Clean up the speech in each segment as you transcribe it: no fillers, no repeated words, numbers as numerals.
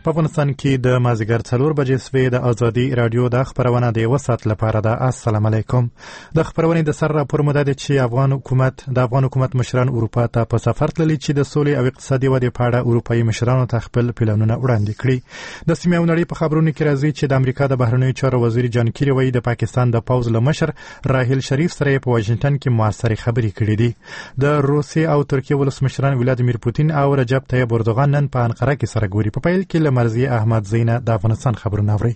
په افغانستان کې د مازیګر 4 بجې سوي د ازادي رادیو د خبرونه د یو ساعت لپاره ده. السلام علیکم. د خبرونې د سر راپور مده ده چې افغان حکومت مشران اروپا ته په سفر تللي چې د سولې او اقتصادي ودې په اړه اروپایي مشرانو ته خپل پلانونه وړاندې کړي. د سیمې او نړۍ په خبرونو کې راځي چې د امریکا د بهرنیو چارو وزیر جان کیری وایي د پاکستان د پوز له مشر راهیل شریف سره په واشنگټن کې موثرې خبرې کړې دي. د روسیې او ترکیې ولسمشران ولادیمیر پوتین او رجب طیب اردوغان نن په انقره کې سره ګوري. په پیل کې مرزي احمد زینه د افغانستان خبرونه اوري.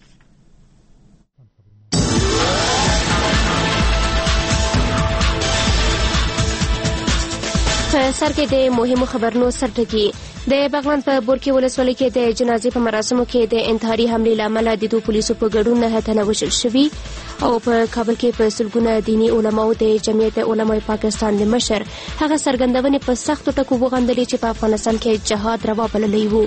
په سر کې د مهمو خبرونو سرټکی د بغلان په بورکي ولسوالۍ کې د جنازې په مراسمو کې د انتحاري حملې لامل د دوه پولیسو په ګډون 9 تنه وژل شوي او په کابل کې په سلګونه دیني علماو د جمعیت علماء پاکستان د مشر هغه سرګندونې په سختو ټکو وغندلې چې په افغانستان کې جهاد روا بللی وو.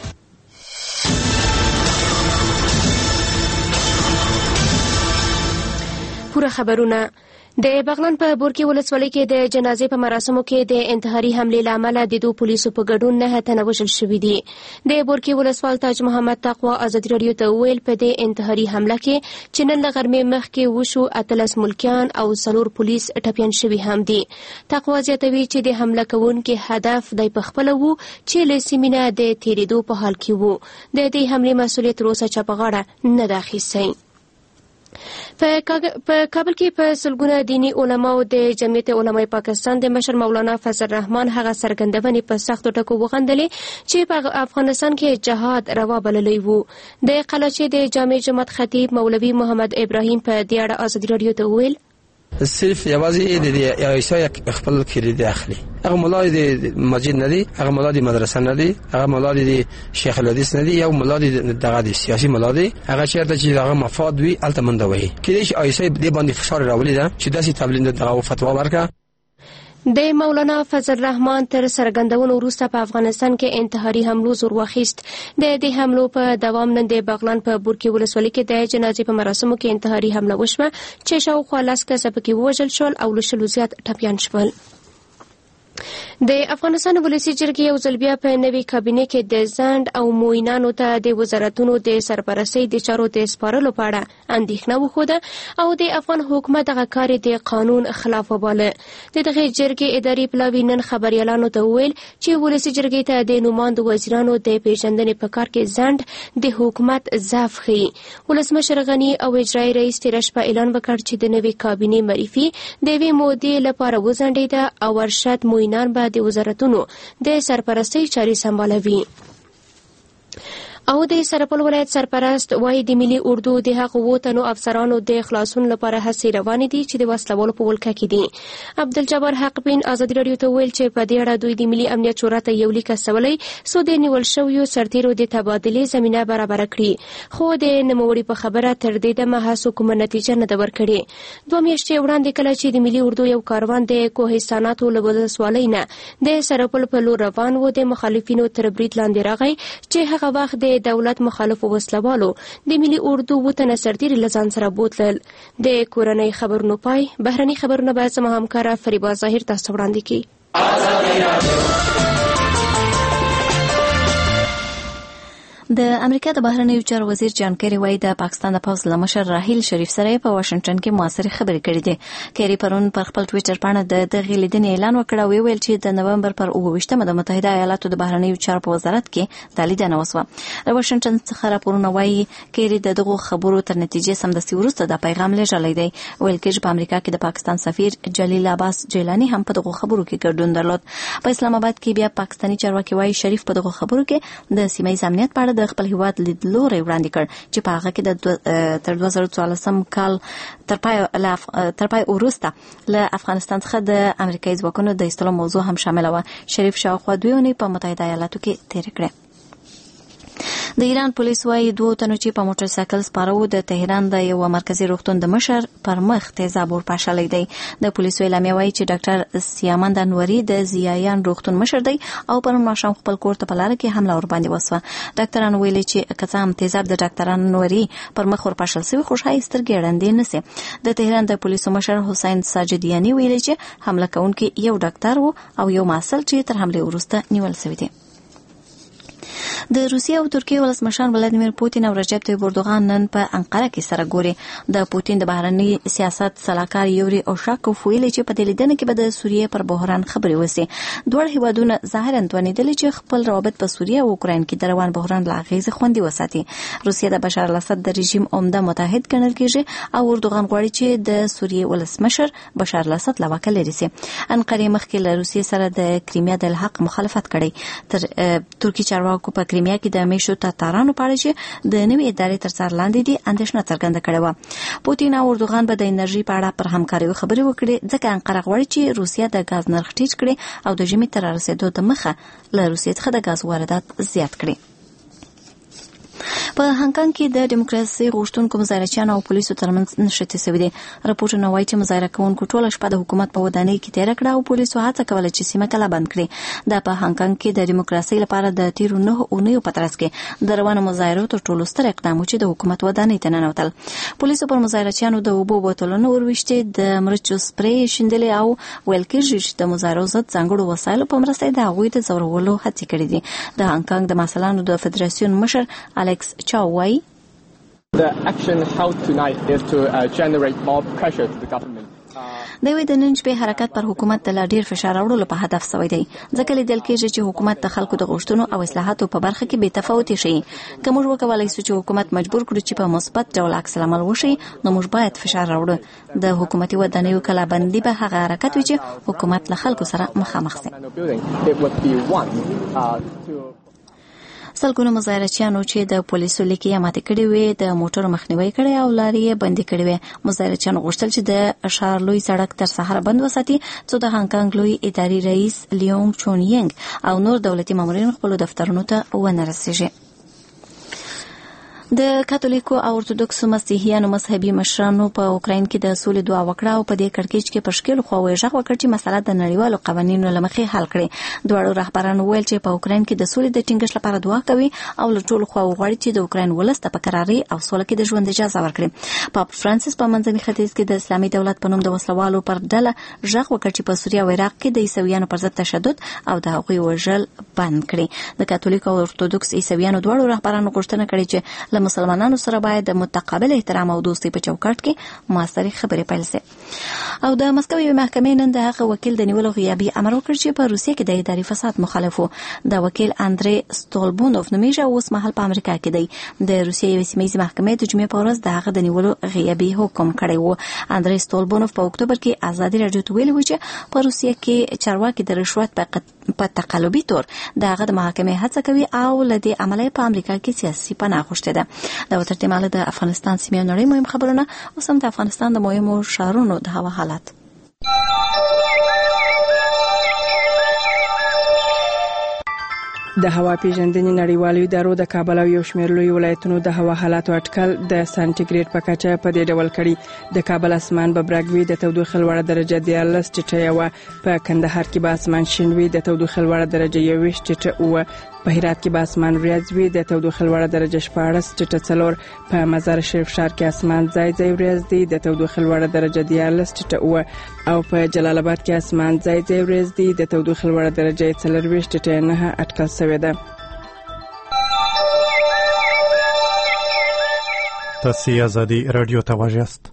پوره خبرونه د بغلان په بورکي ولسوالۍ کې د جنازې په مراسمو کې د انتحاري حملې لامل د دوه پولیسو په ګډون 9 تنه وژل شوي دي. د بورکي ولسوال تاج محمد تقوا ازادي رادیو ته ویل په د انتحاري حمله کې چې نن له غرمې مخکې وشو 13 ملکیان او 4 پولیس ټپیان شوي هم دي. تقوا زیاتوي چې د حمله کوونکي هدف د پخپله وو چې له سیمینه د تیریدو په حال کې وو. د دې حملې مسؤلیت تر اوسه چا په غاړه نه دی اخیستی. په کابل کې په سلګونه دینی علماو د جمعیت علماء پاکستان د مشر مولانا فضل الرحمن هغه سرګندونې په سختو ټکو وغندلې چې په افغانستان کې جهاد روا بللی وو. د قلعه د جامع جماعت خطیب مولوي محمد ابراهیم په دې اړه ازادي رادیو ته ویل صرف یوازې د عیسی خپل کړي اخلي. هغه مولا د مسجد نه دی، هغه مولا د مدرسه نه دی، هغه مولا د شیخ الحدیث نه دی، یو مولا د سیاسي مولا دی. هغه چیرته چې هغه مفاد وي الته مندوي کله چې عیسی دې باندې فشار راولي دا چې داسې تبلیغ دغه فتوا ورکړه. د مولانا فضل الرحمن تر سرګندونو وروسته په افغانستان کې انتحاري حملو زور واخیست. د دې حملو په دوام نن د بغلان په بورکي ولسوالۍ کې د جنازې په مراسمو کې انتحاري حمله وشوه چې شاوخوا 10 کسه پکې ووژل شول او له 100 زیات ټپیان شول. د افغانستان ولسی جرګې یو ځل بیا په نوي کابینه کې د ځنډ او موینانو ته د وزارتونو د سرپرستۍ د چارو د سپارلو په اړه اندېښنه وښوده او د افغان حکومت دغه کار د قانون خلاف وباله. د دغه جرګې اداري پلاوي نن خبريالانو ته ویل چې ولسی جرګې ته د نوماندو وزیرانو د پیژندنې په کار کې ځنډ د حکومت ضعف ښيي. ولسمشر غني او اجرایي رئیس تېره شپه اعلان وکړ چې د نوي کابینې معرفي د یوې مودې لپاره وځنډېده او ارشد موینان به د وزارتونو د سرپرستۍ چارې سمبالوي. او د سرپل ولایت سرپرست وایي د ملي اردو د هغو 7 تنو افسرانو د خلاصون لپاره هڅې روانې دي چې د وسلوالو په ولکه کې دي. عبدالجبار حق بین ازادي رادیو ته ویل چې په دې اړه دوی د ملي امنیت شورا ته یو لیک استولی سو د نیول شویو سرتیرو د تبادلې زمینه برابر کړي، خو د نوموړي په خبره تر دې دمه هڅو کومه نتیجه نه ده ورکړې. 2 میاشتې وړاندې کله چې د ملي اردو یو کاروان د کوهستاناتو له ولسوالۍ نه د سرپل په لور روان و د مخالفینو تر برید لاندې راغی چې هغه وخت د دولت مخالفو وسلوالو د ملي اردو 7 تنه سرتیري له ځان سره بوتلل. د کورنۍ خبرونو پای بهرني خبرونه به زموږ همکاره فریبا ظاهر تاسو وړاندې کړي. د امریکا د بهرنیو چارو وزیر جان کیری وایي د پاکستان د پوز له مشر راهیل شریف سره په واشنگټن کې موثرې خبرې کړې دي. کیری پرون پر خپل ټوئیټر باندې د دغه لیدنې اعلان وکړ او ویل چې د نومبر پر 28مه د متحده ایالاتو د بهرنیو چارو په وزارت کې د لیدنه وسوه. د واشنگټن څخه راپورونه وایي کیری دغه خبرو تر نتیجې سمدستي وروسته د پیغام لېږلی دی. ویل کېږي په امریکا کې د پاکستان سفیر جلیل عباس جیلانی هم په دغه خبرو کې ګډون درلود. په اسلام آباد کې بیا پاکستاني چارواکي وایي شریف په دغه خبرو کې د سیمه ییز امنیت په اړه د خپل هیواد لیدلوري وړاندې کړ چې په هغه کې تر 2014 کال تر پای وروسته له افغانستان څخه د امریکایي ځواکونو د ایستلو موضوع هم شامل و. شریف شاوخوا 2 اونۍ په متحده ایالاتو کې تیر کړ. د ایران پولیس وايي 2 تنو چې په موټر سایکل سپارو د تهران د یو مرکزی روغتون د مشر پر مخ تیزاب ورپاشلی دی. د پولیسو اعلامیه وايي چې ډاکټر سیامند انوري د زیایان روغتون مشر دی او پرون ماښام خپل کور ته په لاره کې حمله ورباندې وسوه. ډاکټرانو ویلي چې که څه هم تیزاب د ډاکټر انوري پر مخ ورپاشل شوی خو ښایي سترګې ړندې نه سي. د تهران د پولیسو مشر حسین ساجدیانی ویلي چې حمله کوونکی یو ډاکټر و او یو محصل چې تر حملې وروسته نیول شوی دی. د روسیې او ترکیې ولسمشر ولادیمیر پوتین او رجب طیب اردوغان نن په انقره کې سره ګوري. د پوتین د بهرنی سیاست سلاکار یوري اوشاکوف ویلي چې په دې لیدنه کې به د سوریې پر بحران خبرې وشي. دوه هیوادونه ظاهرا توانیدل چې خپل روابط په سوریه او اوکراین کې د روان بحران له اغیز خوندي وساتي. روسیه د بشار الاسد د رژیم عمده متحد ګڼل کېږي او اردوغان غواړي چې د سوریې ولسمشر بشار الاسد له واکه لري سي. انقره مخکې له روسیې سره د کریمیا د حق مخالفت کړی. ترکی چارواکو په کریمیا کې د میشو تاتارانو په اړه چې د نوې ادارې تر څار لاندې دي اندېښنه څرګنده کړې وه. پوتین او اردوغان به د انرژي په اړه پر همکارۍ خبرې وکړي ځکه انقره غواړي چې روسیه د غاز نرخ ټیټ کړي او د ژمي تر رسیدو د مخه له روسیې څخه د غاز واردات زیات کړي. په هانګکانګ کې د دیموکراسي غوښتونکو مظاهرچیانو او پولیسو ترمنځ نښتې شوې دي. راپورټونه وايي چې مظاهره کوونکو ټوله شپه د حکومت په ودانۍ کې تېره کړه او پولیسو هڅه کوله چې سیمه کلا بند کړي. دا په هانګکانګ کې د دیموکراسي لپاره د تیرو 9 اونیو په ترڅ کې د روانو مظاهرو تر ټولو ستر اقدام چې د حکومت ودانۍ ته ننوتل. پولیسو پر مظاهرچیانو د اوبو بوتلونو ورويشتي، د مرچو سپری شیندلې او ویل کېږي چې د مظاهرو ضد ځانګړو وسایلو په مرسته د هغوی د ځورولو هڅې کړې دي. د هانګکانګ د مسلانو د فدراسیون مشر الکس چاو وايي The action held tonight is to generate more pressure to the government. دوی د نن شپې حرکت پر حکومت ته ډیر فشار راوړلو په هدف سوی دی ځکه لیدل کېږي چې حکومت د خلکو د غوښتنو او اصلاحاتو په برخه کې بې تفاوتي شي. که موږ وکولای شو چې حکومت مجبور کړو چې په مثبت ډول عکس العمل وشي نو موږ باید فشار راوړو. د حکومتي ودانیو کلابندي به هغه حرکت وي چې حکومت له خلکو سره مخامخ شي. سلګونه مظاهرچیانو چې د پولیسو لیکې ماته کړې وې د موټر مخنیوي کړي او لارې بندي کړې وې. مظاهرچیانو غوښتل چې د ښارلوی سړک تر سهار بند وساتي څو د هانګکانګ لوی اداري رئیس لیونګ چونینګ او نور دولتي مامورین خپل دفترونو ته ونه رسیږي. د کاتولیکو او ارتودکسو مسیحیانو مذهبي مشرانو په اوکراین کې د سولې دعا وکړه او په دې کړکېچ کې په شکل خو ویژه وکړ چې مسله د نړیوالو قوانینو لمخې حل کړي. دوه رهبرانو ویل چې په اوکراین کې د سولې د ټینګښت لپاره دعا کوي او له ټولو خوا غواړي چې د اوکراین ولس ته په قراري او سوله کې د ژوند اجازه ورکړي. پاپ فرانسیس په منځني ختیځ کې د اسلامي دولت په نوم د وسلوالو پر ډله ژغ وکړ چې په سوریه او عراق کې د عیسویانو پر ضد تشدد او د هغوی وژل بند کړي. د کاتولیک او ارتودکس عیسویانو دوه رهبرانو غوښتنه کړې چې له مسلمانانو سره باید د متقابل احترام او دوستۍ په چوکاټ کې موثرې خبرې پیل شي. او د مسکو یوې محکمې نن د هغه وکیل د نیولو غیابي امر وکړ چې په روسیې کې د اداري فساد مخالف و. د وکیل اندرې ستولبونوف نومیږي او اوس مهال په امریکا کې دی. د روسیې یوې سیمه محکمې د جمعې په ورځ د هغه د نیولو غیابي حکم کړی و. اندرې ستولبونوف په اکتوبر کې ازادي راډیو ته ویلي و چې په روسیې کې چارواکي د رشوت په تقلبي تور د هغه د محاکمې هڅه کوي او له دې عمله په امریکا کې سیاسي پناه غوښتې ده. دا وترتیباله د افغانستان سیمې نړۍ مهم خبرونه اوس هم د افغانستان د مهمو ښارونو د هوا حالت. د هوا پیژندنې نړیوالو ادارو د کابل او یو شمېر لوی ولایتونو د هوا حالاتو اټکل د سانتیګریډ په کچه په دې ډول کړي. د کابل اسمان به برګوي د تودوخې لوړه درجه 14 ټیټه وه. په کندهار کې به اسمان شین وي د تودوخې لوړه درجه 21 ټیټه وه. په هرات کې به اسمان وريځ وي د تودوخې لوړه درجه 14 ټیټه 4. په مزار شریف ښار کې اسمان ځای ځای وريځ دی د تودوخې لوړه درجه 14 ټیټه وه. او په جلال آباد کې اسمان ځای ځای وريځ دی د تودوخې لوړه درجه 24 ټیټه 9 اټکل شوې ده. تاسو آزادی رادیو ته واجست.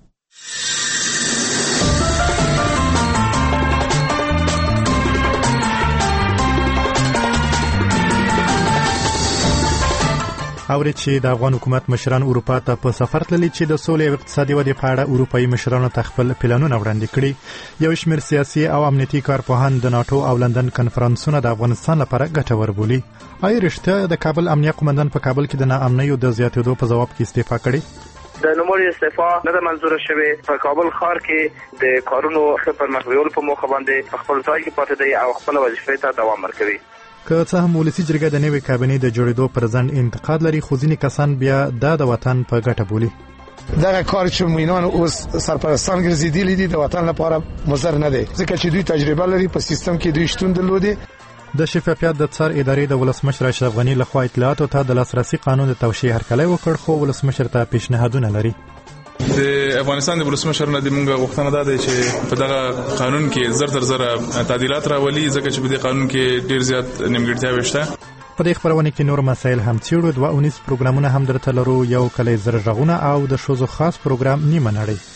اورید چې د افغان حکومت مشران اروپا ته په سفر تللي چې د سولې او اقتصادي ودې په اړه اروپایي مشرانو ته خپل پلانونه وړاندې کړي. یو شمېر سیاسي او امنیتي کارپوهان د ناتو او لندن کنفرانسونه د افغانستان لپاره ګټور بولي. آیا رښتیا د کابل امنیه قومندان په کابل کې د ناامنیو د زیاتېدو په ځواب کې استعفا کړې؟ د نوموړي استعفا نه د منظور شوی په کابل ښار کې د کارونو پر مخ وړلو په موخه باندې خپل ځای کې پاتې دی او خپل وظیفې ته دوام ورکوي. که څه هم ولسی جرګه د نوې کابینې د جوړېدو پر ځند انتقاد لري خو ځینې کسان بیا د وطن په ګټه بولي. دغه کار چې مینوان اوس سرپرستان ګرځېدلي دي د وطن لپاره مضر نه دی ځکه چې دوی تجربه لري په سیستم کې دوی شتون درلودي. د شفافیت د څار ادارې د ولسمشر اشرف غنی لخوا اطلاعاتو ته د لاسرسي قانون د توشیح هرکلی وکړ خو ولسمشر ته پیشنهادونه لري. د افغانستان د ولسمشر نه د مونږه غوښتنه ده چې په دغه قانون کې زر تعدیلات راولي ځکه چې په دې قانون کې ډیر زیات نیمګړتیاوې شته. په دې خبرونه کې نور مسایل هم څیړو، 2 پروګرامونه هم درته لرو، یو کلی زر غږونه او د ښځو خاص پروګرام نیمه نړۍ.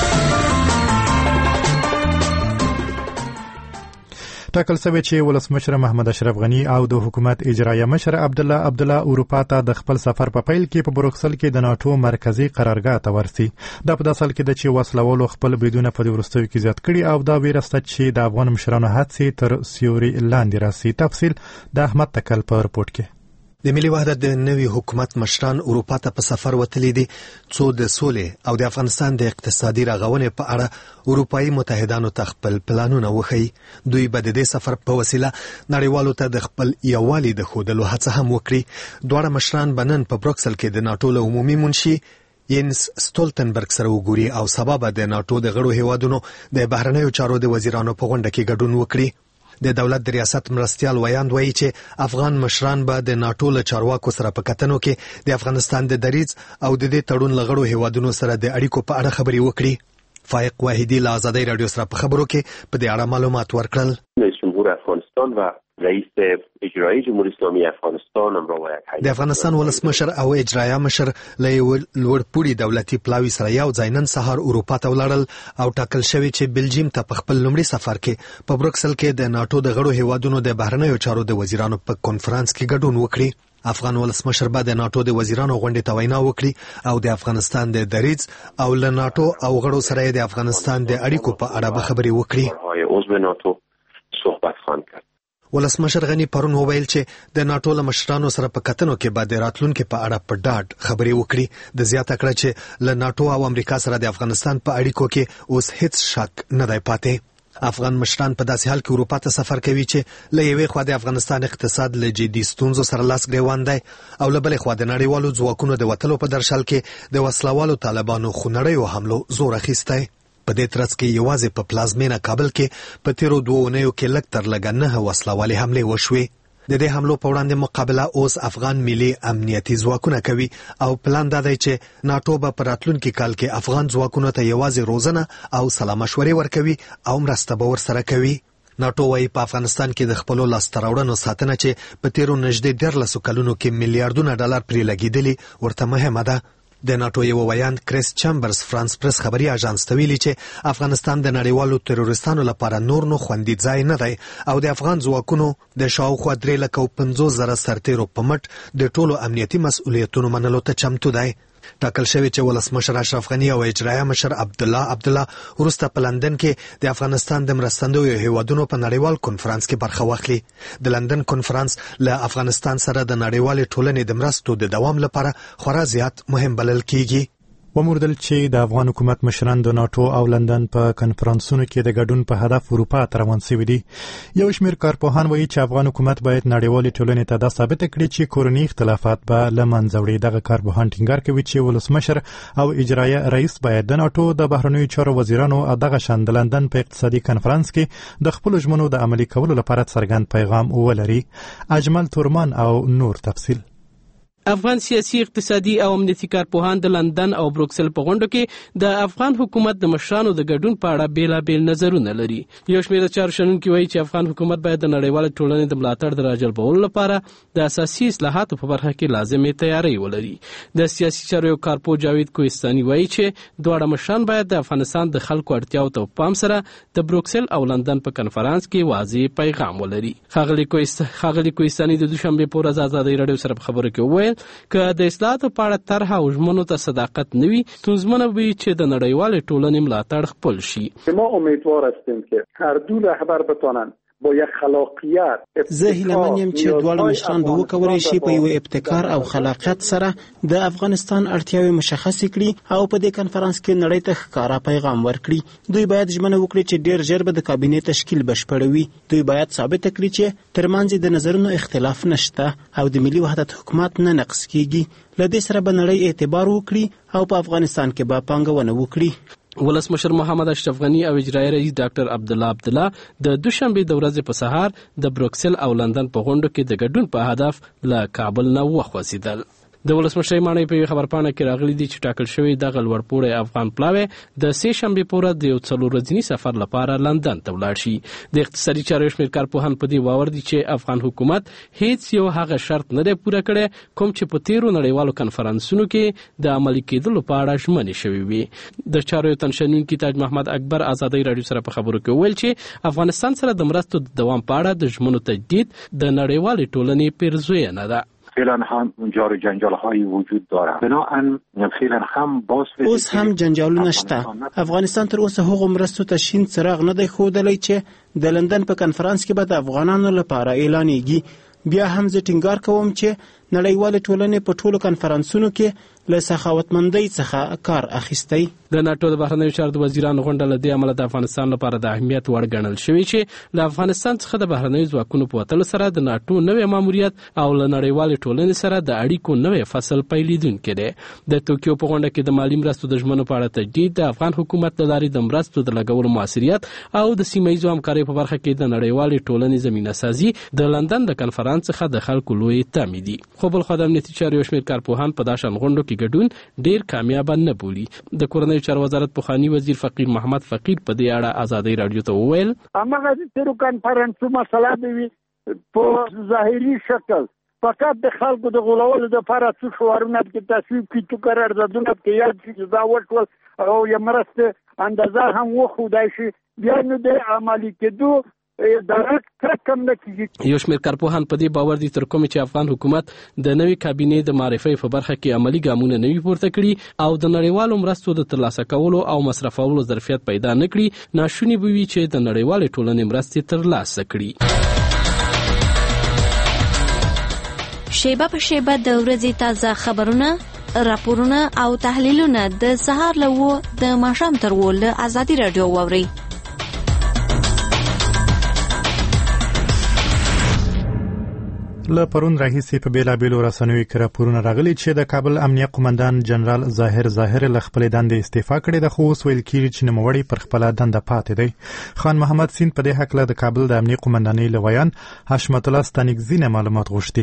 ټاکل شوی چې ولسمشر محمد اشرف غنی او د حکومت اجرایه مشر عبدالله اروپا ته د خپل سفر په پیل کې په بروکسل کې د ناتو مرکزی قرارګاه ته ورسي. دا په داسې حال کې د چې وسلوالو خپل بریدونه په وروستیو کې زیات کړي او دا ویرسته چې د افغان مشرانو هڅې تر سیوري لاندې راسي. تفصیل د احمد تکل په رپورت کې. د ملي وحدت د نوي حکومت مشران اروپا ته په سفر وتلي دي څو د سولې او د افغانستان د اقتصادي رغونې په اړه اروپایي متحدانو ته خپل پلانونه وښيي. دوی به د دې سفر په وسیله نړیوالو ته د خپل یووالي د ښودلو هڅه هم وکړي. دواړه مشران به نن په بروکسل کې د ناټو له عمومي منشي ینس ستولتنبرګ سره وګوري او سبا به د ناټو د غړو هیوادونو د بهرنیو چارو د وزیرانو په غونډه کې ګډون وکړي. د دولت د ریاست مرستیال ویاند وایي چې افغان مشران به د ناټو له چارواکو سره په کتنو کې د افغانستان د دریځ او د دې تړون له غړو هیوادونو سره د اړیکو په اړه خبرې وکړي. فائق واحدی له آزادۍ رادیو سره په خبرو کې په دې اړه معلومات ورکړل. رئیس جمهور افغانستان و رئیس اجرایی جمهوری اسلامی افغانستان هم د افغانستان ولسمشر او اجرایه مشر له لوړپوړي دولتي پلاوي سره یو ځای نن سهار اروپا ته ولاړل او ټاکل شوی چې بلجیم ته په خپل لومړي سفر کې په بروکسل کې د ناټو د غړو هیوادونو د بهرنیو چارو د وزیرانو په کنفرانس کې ګډون وکړي. افغان ولسمشر به د ناټو د وزیرانو غونډې ته وینا وکړي او د افغانستان د دریځ او له ناټو او غړو سره د افغانستان د اړیکو په اړه به خبرې وکړي. عضو ناټو صحبت خواهند کرد. ولسمشر غنی پرون وویل چې د ناټو له مشرانو سره په کتنو کې به د راتلونکو په اړه په ډاډ خبرې وکړي. د زیاته کړه چې له ناټو او امریکا سره د افغانستان په اړیکو کې اوس هیڅ شک نه دی پاتې. افغان مشران په داسې حال کې اروپا ته سفر کوي چې له یوې خوا د افغانستان اقتصاد له جدي ستونزو سره لاس ګریوان دی او له بلې خوا د نړیوالو ځواکونو د وتلو په درشل کې د وسلوالو طالبانو خونړیو حملو زور اخیستی. په دې ترڅ کې یوازې په پلازمینه کابل کې په تیرو 2 اونیو کې لږ تر لږه 9 وسلوالې حملې وشوې. د دې حملو په وړاندې مقابله اوس افغان ملي امنیتي ځواکونه کوي او پلان دا دی چې ناټو به په راتلونکي کال کې افغان ځواکونو ته یوازې روزنه او سلا مشورې ورکوي او مرسته به ورسره کوي. ناټو وايي په افغانستان کې د خپلو لاسته راوړنو ساتنه چې په تیرو نږدې 13 کلونو کې میلیارډونه ډالر پرې لګېدلي ورته مهمه ده. د ناټو یو ویاند کریس چمبرز فرانس پریس خبري اژانس ته ویلي چې افغانستان د نړیوالو تروریستانو لپاره نور نو خوندي ځای نه دی او د افغان ځواکونو د شاوخوا 3,50,000 سرتیرو په مټ د ټولو امنیتي مسؤلیتونو منلو ته چمتو دی. ټاکل شوی چې ولسمشر اشرف غنی او اجرایه مشر عبدالله وروسته په لندن کې د افغانستان د مرستندویو هیوادونو په نړیوال کنفرانس کې برخه واخلي. د لندن کنفرانس له افغانستان سره د نړیوال ټولنې د مرستو د دوام لپاره خورا زیات مهم بلل کیږي. وموردل چې د افغان حکومت مشران د ناټو او لندن په کنفرانسونو کې د ګډون په هدف اروپا ته روان شوي دي. یو شمېر کارپوهان وایي چې افغان حکومت باید نړیوالې ټولنې ته دا ثابته کړي چې کورني اختلافات به له منځه وړي. دغه کارپوهان ټینګار کوي چې ولسمشر او اجرایه رئیس باید د ناټو د بهرنیو چارو وزیرانو او دغه شان د لندن په اقتصادي کنفرانس کې د خپلو ژمنو د عملي کولو لپاره څرګند پیغام ولري. اجمل تورمان او نور تفصیل. افغان سیاسي اقتصادي او امنیتي کارپوهان د لندن او بروکسل په غونډو کې د افغان حکومت د مشرانو د ګډون په اړه بیلابیل نظرونه لري. یو شمېر چارو شنونکي وایي چې افغان حکومت باید د نړیوالې ټولنې د ملاتړ د راجلبولو لپاره د اساسي اصلاحاتو په برخه کې لازمې تیاری ولري. د سیاسي چارو کارپو جاوید کوهستاني وایي چې دواړه مشران باید د افغانستان د خلکو اړتیاو ته پام سره د بروکسل او لندن په کنفرانس کې واضح پیغام ولري. ښاغلي کوهستاني د دوشنبې په ورځ ازادۍ راډیو سره په خبرو کې وویل که د اصلاحاتو په اړه طرحه او ژمنو ته صداقت نه وي ستونزمنه وي چې د نړیوالې ټولنې ملاتړ خپل شي. ما امیدوار هستیم که هر دو رهبر بتوانند با یک خلاقیت زه هیلهمن یم چې دواړه مشران به وکولای شي په یو ابتکار او خلاقیت سره د افغانستان اړتیاوې مشخص کړي او په دې کنفرانس کې نړۍ ته ښکارا پیغام ورکړي. دوی باید ژمنه وکړي چې ډیر ژر به د کابینې تشکیل بشپړوي. دوی باید ثابت کړي چې ترمنځ د نظرونو اختلاف نشته او د ملي وحدت حکومت نه نقص کیږي. له دې سره به نړۍ اعتبار وکړي او په افغانستان کې به پانګونه وکړي. ولسمشر محمد اشرف غنی او اجرایه رئیس ډاکټر عبدالله د دوشنبې د ورځې په سهار د بروکسل او لندن په غونډو کې د ګډون په هدف له کابل نه وخوځېدل. د ولسمشر ماڼۍ په خبرپاڼه کې راغلي دي چې ټاکل شوی دغه لوړپوړی افغان پلاوی د سه شنبې پورې د یو 4 ورځني سفر لپاره لندن ته ولاړ شي. د اقتصادي چارو شمېر کارپوهان په دې باور دي چې افغان حکومت هیڅ یو هغه شرط نه دی پوره کړی کوم چې په تیرو نړیوالو کنفرانسونو کې د عملي کېدلو په اړه ژمنې شوې وي. د چارو تنشنونکي تاج محمد اکبر ازادي رادیو سره په خبرو کې ویل چې افغانستان سره د مرستو د دوام په اړه د ژمنو تجدید د نړیوالې ټولنې پیرزوینه ده. فعلا هم جار و جنجال هایی وجود داره، بنابراین فعلا هم اوس هم جنجالونه شته. افغانستان تر اوسه هغو مرستو ته شین څراغ نه دی ښودلی چې د لندن په کنفرانس کې به د افغانانو لپاره اعلانېږي. بیا هم زه ټینګار کوم چې نړیوالې ټولنې په ټولو کنفرانسونو کې له سخاوتمندۍ څخه کار اخیستی. د ناټو د بهرنیو چارو د وزیرانو غونډه له دې امله د افغانستان لپاره د اهمیت وړ ګڼل شوې چې له افغانستان څخه د بهرنیو ځواکونو په وتلو سره د ناټو نوې ماموریت او له نړیوالې ټولنې سره د اړیکو نوې فصل پیلېدونکی دی. د توکیو په غونډه کې د مالي مرستو د ژمنو په اړه تجدید، د افغان حکومت له لارې د مرستو د لګولو موثریت او د سیمه ییزو همکاریو په برخه کې د نړیوالې ټولنې زمینه سازي د لندن د کنفرانس څخه د خلکو لوی تامې دي. خو بل خوا د امنیتي چارو یو شمېر کارپوهان په دا شان غونډو کې ګډون ډېر کامیاب نه بولي. د کورنیو چارو وزارت پخوانی وزیر فقیر محمد فقیر په دې اړه ازادي رادیو ته وویل هغه د تیرو کنفرانسو مسله دی په ظاهري شکل فقط د خلکو د غولولو لپاره څو شوارونه کې تصویب کیږي قراردادونه کې یاد شي دا وټول او یې مرسته اندازه هم وخودای شي بیا نو د عملي کېدو یو شمېر کارپوهان په دې باور دي تر کومه چې افغان حکومت د نوې کابینې د معرفي په برخه کې عملی ګامونه نه وي پورته کړي او د نړیوالو مرستو د ترلاسه کولو او مصرفولو ظرفیت پیدا نه کړي، ناشونی به وي چې د نړیوالې ټولنې مرستې ترلاسه کړي. شیبه په شیبه د ورځې تازه خبرونه، راپورونه او تحلیلونه د سهار له 9 د ماښام تر 10 له ازادي رادیو واورئ. له پرون راهیسې په بیلابیلو رسنیو کې راپورونه راغلي چې د کابل امنیه قومندان جنرال ظاهر له خپلې دندې استعفا کړې ده، خو اوس ویل کېږي چې نوموړی پر خپله دنده پاتې دی. خان محمد سیند په دې هکله د کابل د امنیه قومندانۍ له ویان حشمت الله ستانکزي نه معلومات غوښتي.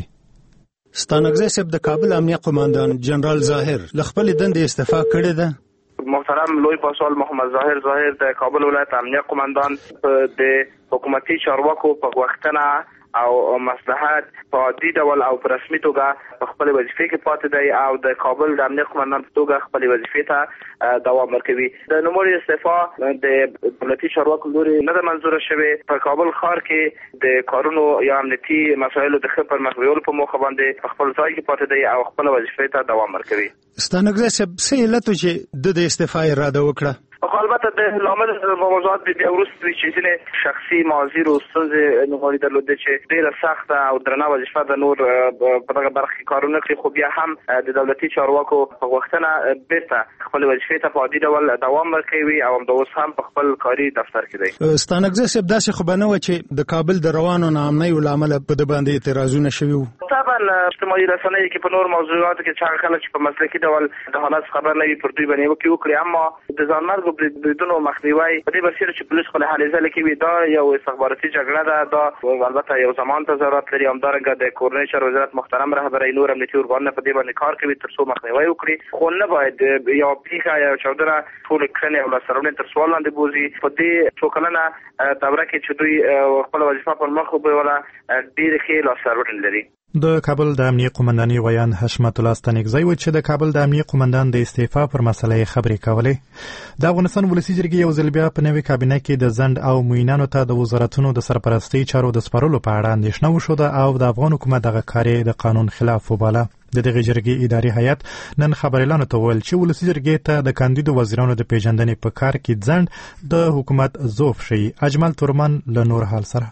ستانکزي صاحب د کابل امنیه قومندان جنرال ظاهر له خپلې دندې استعفا کړې ده. محترم لوی پاسوال محمد ظاهر د کابل ولایت امنیه قومندان د حکومتي چارواکو په غوښتنه او مصلحت په عادي ډول او په رسمي توګه په خپل وظیفې کې پاتې دی او د کابل د امنیه قومندان په توګه خپل وظیفې ته دوام ورکوي. د نوموړي استعفا د دولتي چارواکو لوري نه ده منظوره شوې. په کابل ښار کې د کارونو یا امنیتي مسایلو د ښه پرمخ بیولو په موخه باندې په خپل ځای کې پاتې دی او خپل وظیفې ته دوام ورکوي. ستانکزي صاحب څه علت و چې د استعفا اراده وکړه؟ خو البته د لامل موضوعات بیا وروسته چې ځینې شخصي موازیر او ستونزې نوموړي درلودې چې ډېره سخته او درنه وظیفه د نور په دغه برخه کې کارونه کوي، خو بیا هم د دولتي چارواکو په غوښتنه بیرته خپل وظیفې ته په عادي ډول دوام ورکوي او همدا اوس هم په خپل کاري دفتر کې دی. ستانکزي صاحب داسې خو به نه وه چې د کابل د روانو ناامنیو له امله په ده باندې اعتراضونه شوي وو؟ طبعا اجتماعي رسنیو کې په نور موضوعاتو کې چې هغه خلک چې په مسلکي ډول د حالات خبر نه وي پر دوی باندې نیوکې وکړي، اما د ځانمرګو بریدونو مخنیوی په دې بسیره چې پولیس خپل حالې ځلې کوي دا یو استخباراتي جګړه ده. دا البته یو زمان ته ضرورت لري. همدارنګه د کورنیو چارو وزارت محترم رهبرۍ نور امنیتي ارګانونه په دې باندې کار کوي تر څو مخنیوی وکړي، خو نه باید یو پیښه یا چاودنه ټول کړنې او لاسرونه تر سوال لاندې بوزي. په دې څو کلنه دوره کې چې دوی خپل وظیفه پر مخ وبوله ډېرې ښې لاسرونه لري. د کابل د امنیه قومندانۍ ویان حشمت الله ستانکزي و چې د کابل د امنیه قومندان د استعفا پر مسله خبرې کولې. د افغانستان ولسي جرګې یو ځل بیا په نوې کابینه کې د ځنډ او معینانو ته د وزارتونو د سرپرستۍ چارو د سپارلو په اړه اندېښنه وښوده او د افغان حکومت دغه کار د قانون خلاف وباله. د دغه جرګې اداري هیئت نن خبريالانو ته ویل چې ولسي جرګې ته د کاندیدو وزیرانو د پیژندنې په کار کې ځنډ د حکومت ضعف شي. اجمل تورمن له نور حال سره.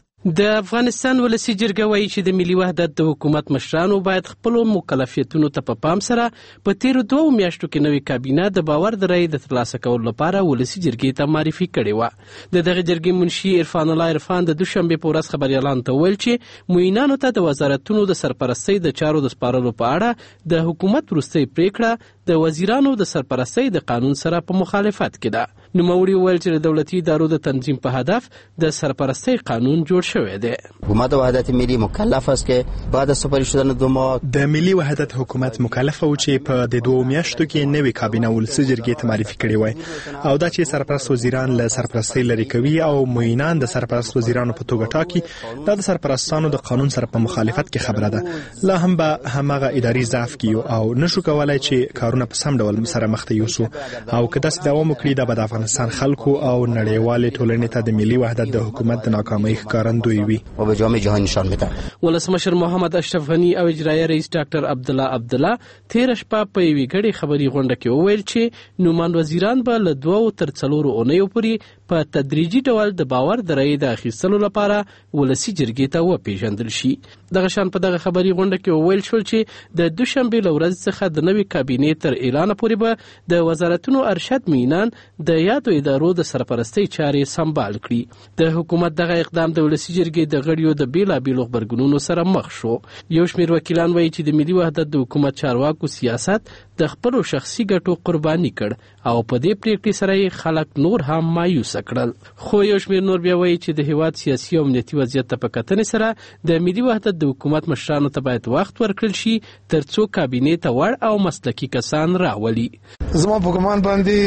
د افغانستان ولسي جرګه وایي چې د ملي وحدت د حکومت مشرانو باید خپل مکلفیتونو ته په پام سره په تیرو 2 میاشتو کې نوې کابینه د باور د رای د ترلاسه کولو لپاره ولسي جرګې ته معرفي کړې و. د دغه جرګې منشي عرفان الله عرفان د دوشنبه په ورځ خبريالانو ته ویل چې معینانو ته د وزارتونو د سرپرستۍ د چارو د سپارلو په اړه د حکومت وروستۍ پریکړه د وزیرانو د سرپرستۍ د قانون سره په مخالفت کې ده. نوموړي وویل چې د دولتي ادارو د تنظیم په هدف د سرپرستۍ قانون جوړ شوی دی. حکومت وحدت ملی مکلف است که بعد از سپری شدن 2 ماه د ملي وحدت حکومت مکلف و چې په د 2 میاشتو کې نوې کابینه ولسي جرګې ته معرفي کړي وای او دا چې سرپرست وزیران له سرپرستۍ لري کوي او معینان د سرپرست وزیرانو په توګه ټاکي. دا د سرپرستانو د قانون سره په مخالفت کې خبره ده. لا هم به همغه اداري ضعف کیو او نشو کولای چې کارونه په سم ډول سره مخ ته یوسو او که داسې دوام وکړي دا به د افغانستان خلکو او نړیوالې ټولنې ته د ملي وحدت د حکومت د ناکامۍ ښکارندوی وي او به جامع جهان نشان بده. ولسمشر محمد اشرف غنی او اجرایي رئیس ډاکټر عبدالله تیر شپه په یوې غړي خبري غونډه کې وویل چې نومان وزیران به له 2 تر 4 اونیو پورې په تدریجي ډول د باور د رایې د اخیستلو لپاره ولسي جرګې ته وپیژندل شي. دغه شان په دغه خبري غونډه کې وویل شول چې د دوشنبه ورځ څخه د نوې کابینې تر اعلان پورې به د وزارتونو ارشد مینان د یادو ادارو د سرپرستۍ چارې سمبال کړي. د حکومت دغه اقدام د ولسي جرګې د غړیو د بیلابیلو خبرګونونو سره مخ شو. یو شمېر وکیلان وایي چې د ملي وحدت د حکومت چارواکو سیاست د خپل شخصي ګټو قرباني کړ او په دې پریکړې سره خلک نور هم مایوس کړل. خو یو شمېر نور بیا وایي چې د هیواد سیاسي او امنیتي وضعیت ته په کتنې سره د ملي وحدت د حکومت مشرانو ته باید وخت ورکړل شي ترڅو کابینې ته وړ او مسلکي کسان راولي. زما په ګمان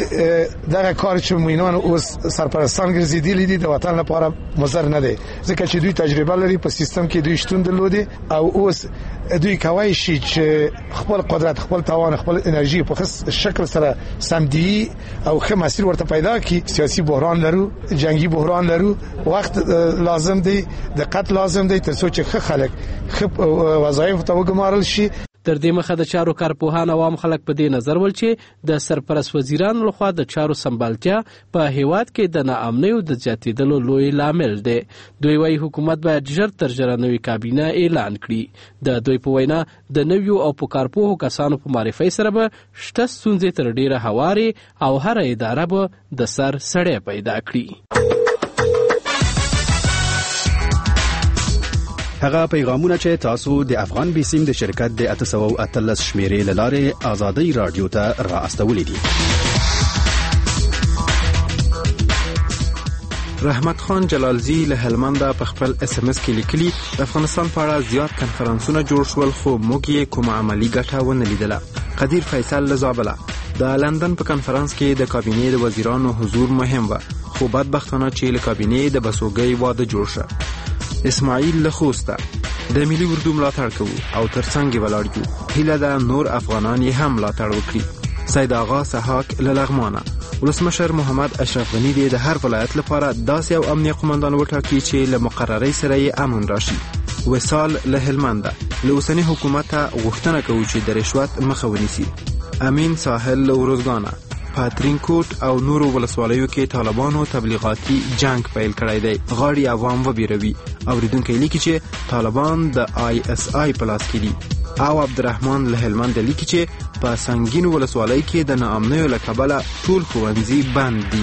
باندې دغه کار چې موینان اوس سرپرستان ګرځېدلي دي د وطن لپاره مضر نه دی ځکه چې دوی تجربه لري په سیستم کې دوی شتون درلودي او اوس دوی کوي شي چې خپل قدرت خپل توان خپل انرژي په خاص شکل سره سمدي او ښه مسیر ورته پیدا کی. سیاسي بحران لرو، جنگي بحران لرو، وخت لازم دی، دقت لازم دی ترڅو چې ښه خلک ښه وظایف ته وګمارل شي. تر دې مخه د چارو کارپوهان عوام خلک په دې نظر ول چې د سرپرست وزیرانو لخوا د چارو سمبالتیا په هیواد کې د ناامنۍ او د زیاتېدلو لوی لامل دی. دوی وايي حکومت باید ژر تر ژره نوې کابینه اعلان کړي. د دوی په وینا د نویو او په کارپوهو کسانو په معرفۍ سره به شته ستونزې تر ډیره هوارې او هر اداره به د سر سړی پیدا کړي. هغه پیغامونه چې تاسو د افغان بیسیم د شرکت د 813 شمیرې لاره آزادۍ رادیو ته را استولې دي. رحمت خان جلالزی له هلمند په خپل اس ام اس کې لیکلي د افغانستان په اړه زیات کنفرانسونه جوړ شول خو موږ یې کومه عملی ګټه ونه لیدله. قدیر فیصل له زابله د لندن په کنفرانس کې د کابینې د وزیرانو حضور مهم و خو بدبختانه چې له کابینې د بسوګۍ واده جوړ شو. اسماعیل لخوسته د ملي اردو ملاتړ کوو او ترڅنګ ولاړ یو. هیله ده نور افغانان یې هم ملاتړ وکړي. سید آغا سحاک له لغمانه ولسمشر محمد اشرف غنی د هر ولایت لپاره داسې او امنیه قومندان وټاکي چې له مقرري سره یې امن راشي. وصال له هلمند له اوسنی حکومت غوښتنه کوي چې د رشوت مخه ونیسي. امین ساحل له ورزګانه پاترینکوټ او نورو ولسوالیو کې طالبانو تبلیغاتي جنگ پیل کړی دی. غاړي عوام وبیروي. اوریدونکو لیکي چې طالبان د آی اس آی پلاس کې دي. او عبدالرحمن له هلمند لیکي چې په سنگین ولسوالۍ کې د ناامنیو له کبله ټول ښوونځي بند دي.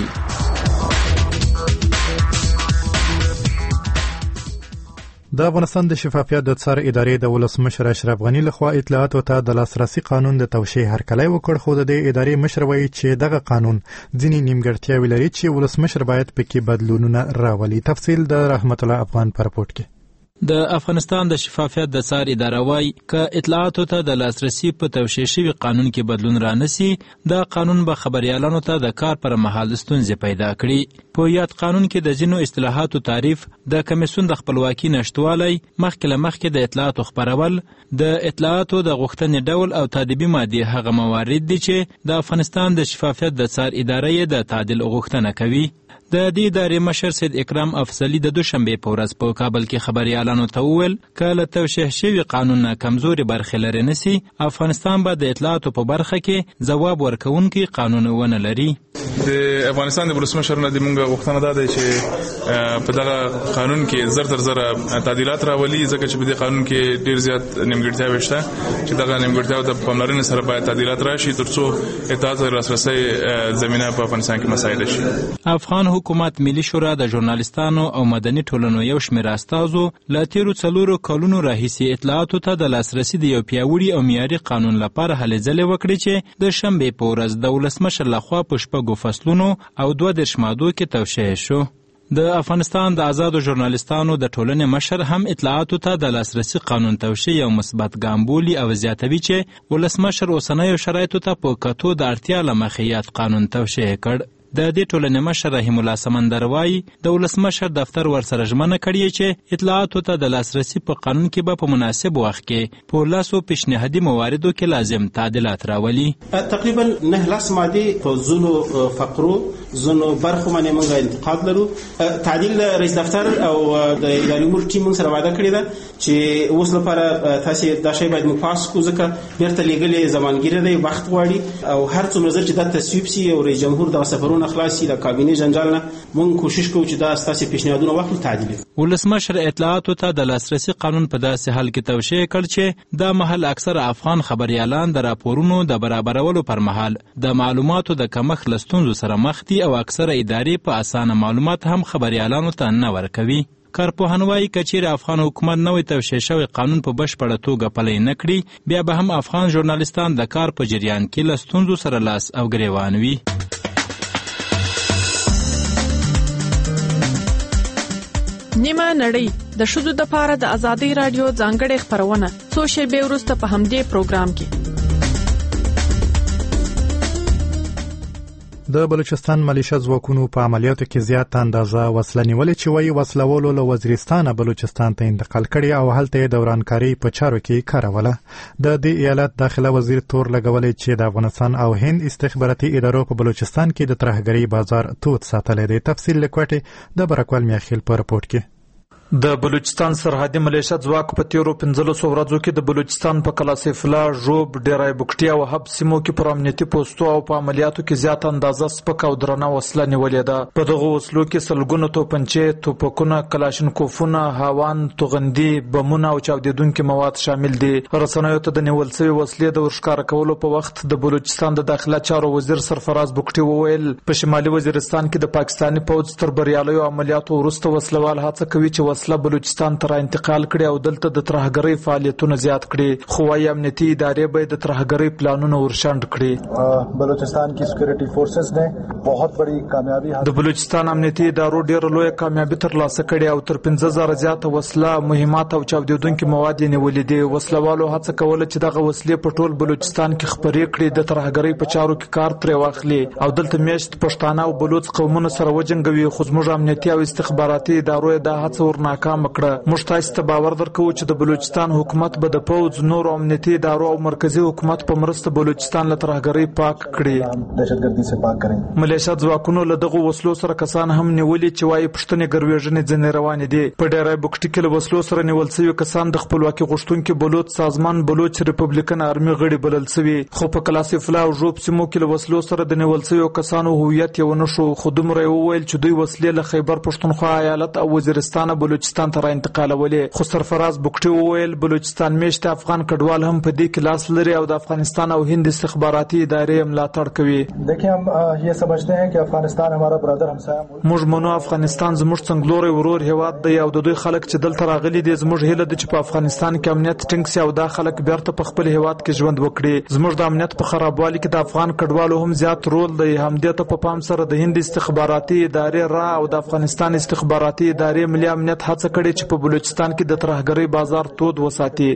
د افغانستان د شفافیت د څار ادارې د ولسمشر اشرف غنی لخوا اطلاعاتو ته د لاسرسي قانون د توشیح هرکلی وکړ خو د دې ادارې مشر وایي چې دغه قانون ځینې نیمګړتیاوې لري چې ولسمشر باید پکې بدلونونه راولي. تفصیل د رحمت الله افغان په رپورټ کې. د افغانستان د شفافیت د څار اداره وايي که اطلاعاتو ته د لاسرسي په توشیح شوي قانون کې بدلون رانسي دا قانون به خبريالانو ته د کار پر مهال ستونزې پیدا کړي. په یاد قانون کې د ځینو اصطلاحاتو تعریف، د کمیسیون د خپلواکي نشټوالی، مخکې له مخکې د اطلاعاتو خپرول، د اطلاعاتو د غوښتنې ډول او تادیبي مادې هغه موارد دي چې د افغانستان د شفافیت د څار ادارې د تعدیل غوښتنه کوي. د دې ادارې مشر سید اکرام افضلی د دوشنبه په ورځ په کابل کې خبريالانو ته وویل کله توشیح شوی قانون کمزوري برخې لري نسی افغانستان به د اطلاعاتو په برخه کې ځواب ورکوونکی قانون ونه لري. د افغانستان د ولسمشر نه د موږ غوښتنه ده چې په دغه قانون کې زر تر زر تعدیلات راولي ځکه چې په دې قانون کې ډیر زیات نیمګړتیاوې شته چې دغه نیمګړتیاو د پاملرنې سره باید تعدیلات راشي ترڅو اطاعت او لاسرسي زمينه په افغانستان کې مساعده شي. افغان افغان حکومت ملي شورا د ژورنالستانو او مدني ټولنو یو شمېر استازو له تیرو 4 کلونو راهیسې اطلاعاتو ته د لاسرسي د یو پیاوړي او معیاري قانون لپاره هلې ځلې وکړې چې د شنبې په ورځ د ولسمشر لخوا په 6 فصلونو او 22 مادو کې توشیح شو. د افغانستان د آزادو ژورنالستانو د ټولنې مشر هم اطلاعاتو ته د لاسرسي قانون توشیح یو مثبت ګام بولي او زیاتوي چې ولسمشر اوسنیو شرایطو ته په کتو د اړتیا له مخې یاد قانون توشیح کړ. د دې ټولنې مشر رحیم الله سمندر وایي د ولسمشر دفتر ورسره ژمنه کړې چې اطلاعاتو ته د لاسرسي په قانون کې به په مناسب وخت کې په لاسو پیشنهادي مواردو کې لازم تعدیلات راولي. تقریبا 9 مادې په ځینو فقرو ځینو برخو باندې موږ انتقاد لرو. تعدیل رئیس دفتر او د اداري امور ټیم سره وعده کړې ده چې اوس لپاره تاسو دا شی باید مپاس کو ځکه بیرته لېږلې زمانګیره دی وخت غواړي او هر څومره زر چې دا تصویب سي او رئیس جمهور د سفرونو خلاصي د کابینې جنجال نه مونږ کوشش کوو چې دا ستاسو پیشنهادونه واخلو تعدیل. ولسمشر اطلاعاتو ته د لاسرسي قانون په داسې حال کې توشیح کړ چې دا محل اکثر افغان خبريالان د راپورونو د برابرولو پر مهال د معلوماتو د کمښت له ستونزو سره مخ دي او اکثر ادارې په اسانه معلومات هم خبريالانو ته نه ورکوي. کارپوهان وایي که چیرې افغان حکومت نوی توشیح شوی قانون په بشپړه توګه پلی نه کړي بیا به هم افغان ژورنالستان د کار په جریان کې له ستونزو سره لاس او ګریوان وي. نیمه نړۍ د ښځو د پاره د ازادي رادیو ځانګړې خبرونه څو شېبې وروسته په همدې پروګرام کې. د بلوچستان ملیشه ځواکونو په عملیاتو کې زیات اندازه وسله نیولې چې وایي وسلوالو له وزیرستان بلوچستان ته انتقال کړي او هلته یې دورانکاري په چارو کې کاروله. د دې ایالت داخله وزیر تور لګولې چې د افغانستان او هند استخباراتي ادارو په بلوچستان کې د ترهګرۍ بازار تود ساتلی دی. تفصیل لیکوټي د برکوال میاخیل په رپورت کې. د بلوچستان سرحدي ملیشه ځواک په تیرو 15 ورځو کې د بلوچستان په کلاسفلا، ژوب، ډیرای بوکټي او حب سیمو کې پر امنیتي پوسټو او په عملیاتو کې زیات اندازه سپک او درنه وسله نیولې ده. په دغه وسلو کې سلګونه توپنچې، توپکونه، کلاشینکوفونه، هاوان، توغندي، بمونه او چاودیدونکي مواد شامل دي. رسنیو ته د نیول شوی وسلې د ورښکاره کولو په وخت د بلوچستان د داخله چارو وزیر سرفراز بوکټي وویل په شمالي وزیرستان کې د پاکستاني پوځ تر بریالیو عملیاتو وروسته وسلوال هڅه کوي چې وسله بلوچستان ته انتقال کړي او دلته د ترهګرۍ فعالیتونه زیات کړي. خو وايي امنیتي ادارې به د ترهګرۍ پلانونه ورشنډ کړي. بلوچستان کی سکیورټي فورسز نے بہت بڑی کامیابی د بلوچستان امنیتي ادارو ډېر لوی کامیابی ترلاسه کړي او تر 15000 زیات وسله، مهمات او چاودیدونکي مواد نیولې دي. وسلوالو هڅه کوله چې دغه وسلې په ټول بلوچستان کې خپرې کړي، د ترهګرۍ په چارو کې کار ترې واخلي او دلته میشت پښتانه او بلوچ قومونو سره وجنګوي. خو زموږ امنیتي او استخباراتي ادارو د هڅو ورناکام کړه. موږ تاسو ته باور درکو چې د بلوچستان حکومت به د پوز نور امنیتي ادارو او مرکزی حکومت په مرسته بلوچستان له ترهګرۍ پاک کړي. دهشتګردي څخه پاک کړي. ملیشه ځواکونو له دغه وسلو سره کسان هم نیولې چې وايي پښتنې ګروېژنې ځنې روانې دي. په ډیرای بوکټي کې له وسلو سره نیول شوي کسان د خپلواکي غوښتونکو بلوچ سازمان بلوچ ریپبلیکن آرمي غړي بلل شوي. خو په کلاسفلا او ژوب سیمو کې له وسلو سره د نیول شوي کسانو هویت یې ونه شو. خو دومره وویل چې دوی وسلې له خیبر پښتونخوا ایالت او وزیرستان بلوچستان ته انتقالولې. خو سرفراز بوکټي وویل بلوچستان میشته افغان کډوال هم په دې کې لاس لري او د افغانستان او هند استخباراتي ادارې ملاتړ کوي. देखिए हम ये समझते हैं कि अफगानिस्तान हमारा برادر همسایه موږ منو افغانستان زموږ څنګلوري ورور هیواد دی او د دوی خلک چې دلته راغلي دي زموږ هیله ده چې په افغانستان کې امنیت ټینګ شي او دا خلک بیرته په خپل هیواد کې ژوند وکړي. زموږ د امنیت په خرابوالي کې د افغان کډوالو هم زیات رول دی. همدې ته په پام سره د هند استخباراتي ادارې را او د افغانستان استخباراتي ادارې ملي امنیت هڅه کړې چې په بلوچستان کې د ترهګرۍ بازار تود وساتي.